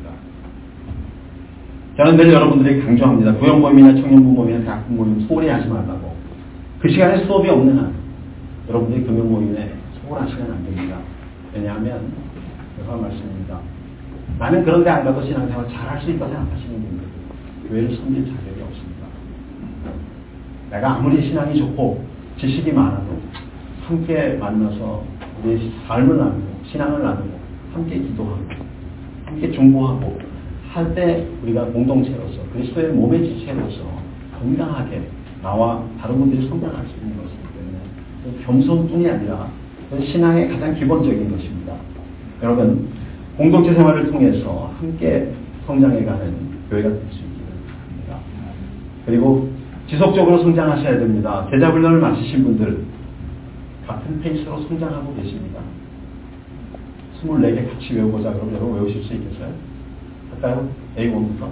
저는 늘 여러분들에게 강조합니다. 구역 모임이나 청년부 모임이나 대학부 모임 소홀히 하지 말라고. 그 시간에 수업이 없는 한 여러분들이 금요 모임에 소홀하시면 안 됩니다. 왜냐하면 그런 말씀입니다. 나는 그런데 안 가도 신앙생활 잘할 수 있다고 생각하시는 분들 교회를 섬길 자격이 없습니다. 내가 아무리 신앙이 좋고 지식이 많아도 함께 만나서 우리의 삶을 나누고 신앙을 나누고 함께 기도하고 함께 중보하고 할 때 우리가 공동체로서 그리스도의 몸의 지체로서 건강하게 나와 다른 분들이 성장할 수 있는 것이기 때문에 겸손뿐이 아니라 신앙의 가장 기본적인 것입니다. 여러분 공동체 생활을 통해서 함께 성장해가는 교회가 될 수 있기를 바랍니다. 그리고 지속적으로 성장하셔야 됩니다. 제자 훈련을 마치신 분들 같은 페이스로 성장하고 계십니다. 스물네 개 같이 외우고자 그러면 여러분 외우실 수 있겠어요? 할까요? 에이 원부터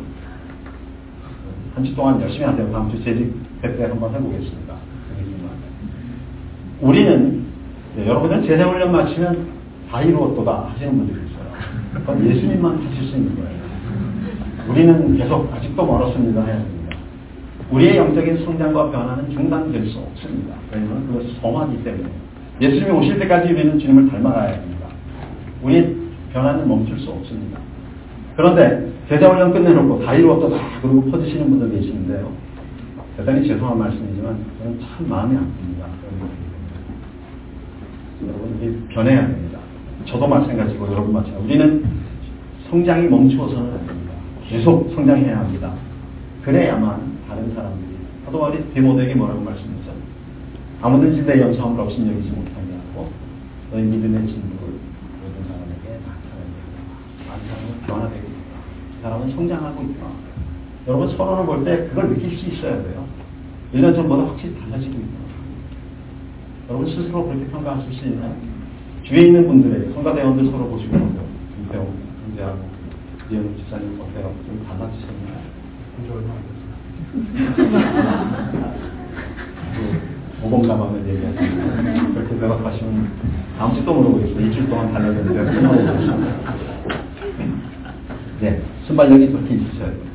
한 주 동안 열심히 하세요. 다음 주 재직 때 한번 해보겠습니다. 우리는 네, 여러분들 제자 훈련 마치면 다 이루었도다 하시는 분들이 있어요. 그건 예수님만 하실 수 있는 거예요. 우리는 계속 아직도 멀었습니다 해야 됩니다. 우리의 영적인 성장과 변화는 중단될 수 없습니다. 왜냐하면 그것이 성화기 때문에 예수님이 오실 때까지 우리는 주님을 닮아가야 합니다. 우리의 변화는 멈출 수 없습니다. 그런데 제자훈련 끝내놓고 다 이루었다 그러고 퍼지시는 분들 계시는데요. 대단히 죄송한 말씀이지만 저는 참 마음이 아픕니다. 여러분 우리 변해야 됩니다. 저도 마찬가지고 여러분 마찬가지고 우리는 성장이 멈추어서는 안 됩니다. 계속 성장해야 합니다. 그래야만 다른 사람들이 사도 바울이 디모데에게 뭐라고 말씀했죠? 아무든지 내 연소함을 업신여기지 못하게 하고 너희 믿음의 진부를 모든 사람에게 나타내게 하라. 많은 사람은 변화되고 있다. 그 사람은 성장하고 있다. 여러분 서로를 볼 때 그걸 느낄 수 있어야 돼요. 일 년 전보다 확실히 달라지고 있다. 여러분 스스로 그렇게 평가하실 수 있나요? 주위에 있는 분들에게 성가대원들 서로 보시고 어때요? 김태호 형제하고 이현우 집사님 어때요? 좀 달라지셨나요? 이제 얼마 안 됐어요. 모범가방을 얘기하시고 그렇게 대답하시면 다음 주 또 물어보겠습니다. 일주일 동안 달라졌는데 또 물어보겠습니다. 네, 순발력이 그렇게 있으셔야 돼요.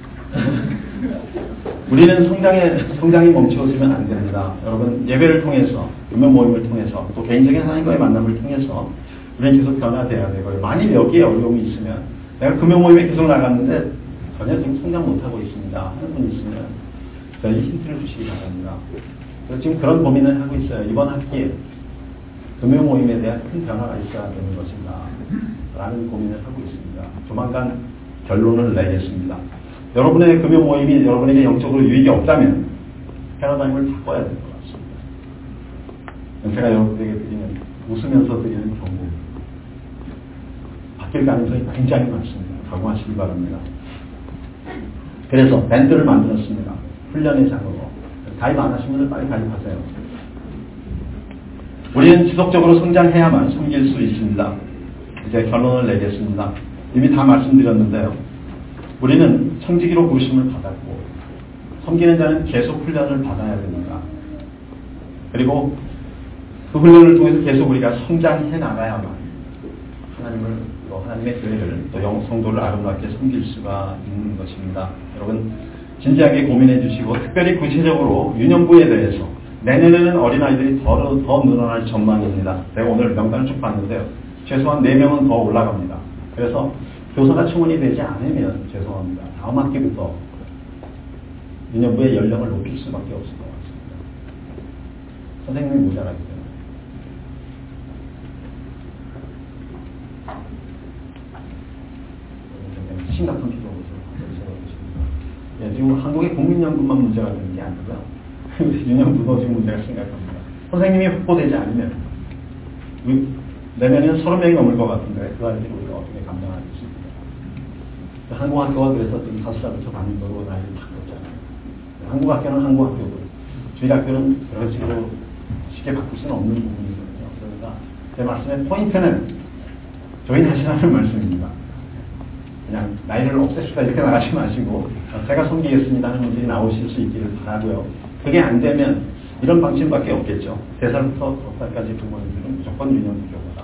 우리는 성장에, 성장이 멈추어지면 안 됩니다. 여러분, 예배를 통해서, 음악 모임을 통해서, 또 개인적인 하나님과의 만남을 통해서, 우리는 계속 변화돼야 되고요. 만일 여기에 어려움이 있으면, 내가 금요 모임에 계속 나갔는데, 전혀 지금 성장 못하고 있습니다. 하는 분이 있으면, 저희 힌트를 주시기 바랍니다. 그래서 지금 그런 고민을 하고 있어요. 이번 학기에, 금요 모임에 대한 큰 변화가 있어야 되는 것인가, 라는 고민을 하고 있습니다. 조만간 결론을 내겠습니다. 여러분의 금요 모임이 여러분에게 영적으로 유익이 없다면 패러다임을 바꿔야 될 것 같습니다. 제가 여러분에게 드리는 웃으면서 드리는 경고 바뀔 가능성이 굉장히 많습니다. 각오하시기 바랍니다. 그래서 밴드를 만들었습니다. 훈련의 장으로 가입 안 하신 분들 빨리 가입하세요. 우리는 지속적으로 성장해야만 섬길 수 있습니다. 이제 결론을 내겠습니다. 이미 다 말씀드렸는데요. 우리는 청지기로 부르심을 받았고 섬기는 자는 계속 훈련을 받아야 됩니다. 그리고 그 훈련을 통해서 계속 우리가 성장해 나가야만 하나님을, 또 하나님의 교회를, 또 영 성도를 아름답게 섬길 수가 있는 것입니다. 여러분, 진지하게 고민해 주시고, 특별히 구체적으로 유년부에 대해서 내년에는 어린아이들이 더, 더 늘어날 전망입니다. 제가 오늘 명단을 쭉 봤는데요. 최소한 네 명은 더 올라갑니다. 그래서 교사가 충원이 되지 않으면 죄송합니다. 다음 학기부터 유년부의 연령을 높일 수밖에 없을 것 같습니다. 선생님이 모자라기 때문에. 심각한 필요가 있습니다. 예, 지금 한국의 국민연금만 문제가 되는 게 아니고요. 유년부도 지금 문제가 심각합니다. 선생님이 확보되지 않으면 내년에는 서른 명이 넘을 것 같은데 그 아이들이 우리가 어떻게 감당할 수 있습니까? 한국학교가 그래서 지금 다섯 살부터 반인도로 나이를 바꿨잖아요. 한국학교는 한국학교고 주일학교는 그런 식으로 쉽게 바꿀 수는 없는 부분이거든요. 그러니까 제 말씀의 포인트는 조인하시라는 말씀입니다. 그냥 나이를 없애시다 이렇게 나가지 마시고 제가 섬기겠습니다 하는 분들이 나오실 수 있기를 바라고요. 그게 안 되면 이런 방침밖에 없겠죠. 세 살부터 다섯 살까지 부모님들은 무조건 유년부교사다.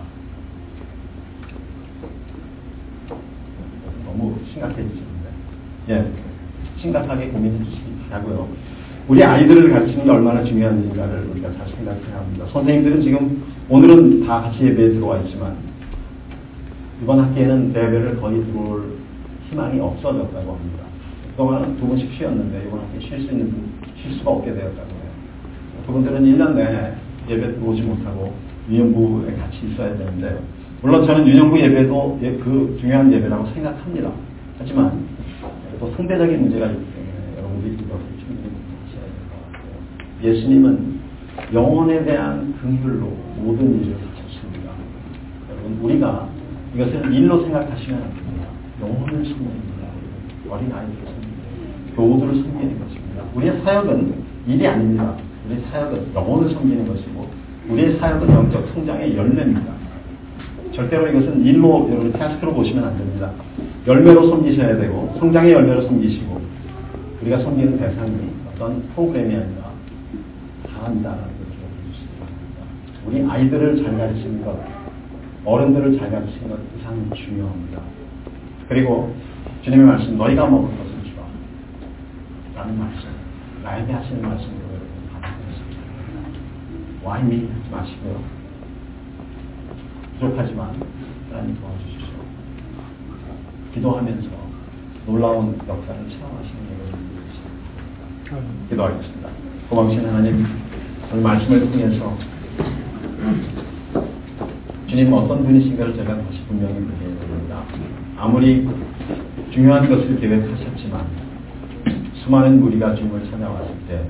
너무 심각해지시는데, 예, 심각하게 고민해 주시기 바라고요. 우리 아이들을 가르치는 게 얼마나 중요한 일인가를 우리가 잘 생각해야 합니다. 선생님들은 지금 오늘은 다 같이 예배에 들어와 있지만 이번 학기에는 대회를 거의 들어올 희망이 없어졌다고 합니다. 그동안은 두 번씩 쉬었는데 이번 학기에 쉴 수 있는 분, 쉴 수가 없게 되었다고 해요. 그분들은 일 년 내내 예배 들어오지 못하고 유년부에 같이 있어야 되는데, 물론 저는 유년부 예배도 그 중요한 예배라고 생각합니다. 하지만 또 상대적인 문제가 있기 때문에 여러분들이 이것을 충분히 하셔야 될 것 같아요. 예수님은 영혼에 대한 긍휼로 모든 일을 하셨습니다. 여러분, 우리가 이것을 일로 생각하시면 안 됩니다. 영혼을 섬기는 겁니다. 어린 아이들을 섬기는, 교우들을 섬기는 것입니다. 우리의 사역은 일이 아닙니다. 우리의 사역은 영혼을 섬기는 것이고, 우리의 사역은 영적 성장의 열매입니다. 절대로 이것은 일로, 여러분 태스크로 보시면 안 됩니다. 열매로 섬기셔야 되고, 성장의 열매로 섬기시고, 우리가 섬기는 대상이 어떤 프로그램이 아니라 사람이다라는 것을 기억해 주시기 바랍니다. 우리 아이들을 잘 가르치는 것, 어른들을 잘 가르치는 것 이상 중요합니다. 그리고 주님의 말씀, 너희가 먹을 것을 주라 라는 말씀, 나에게 하시는 말씀으로 여러분 받아들였습니다. 와인미 하지 마시고요. 부족하지만 하나님 도와주십시오. 기도하면서 놀라운 역사를 체험하시는 여러분들이 계십니다. 기도하겠습니다. 고맙신 하나님, 오늘 말씀을 통해서 주님 어떤 분이신가를 제가 다시 분명히 보게 됩니다. 아무리 중요한 것을 계획하셨지만 수많은 무리가 주님을 찾아왔을 때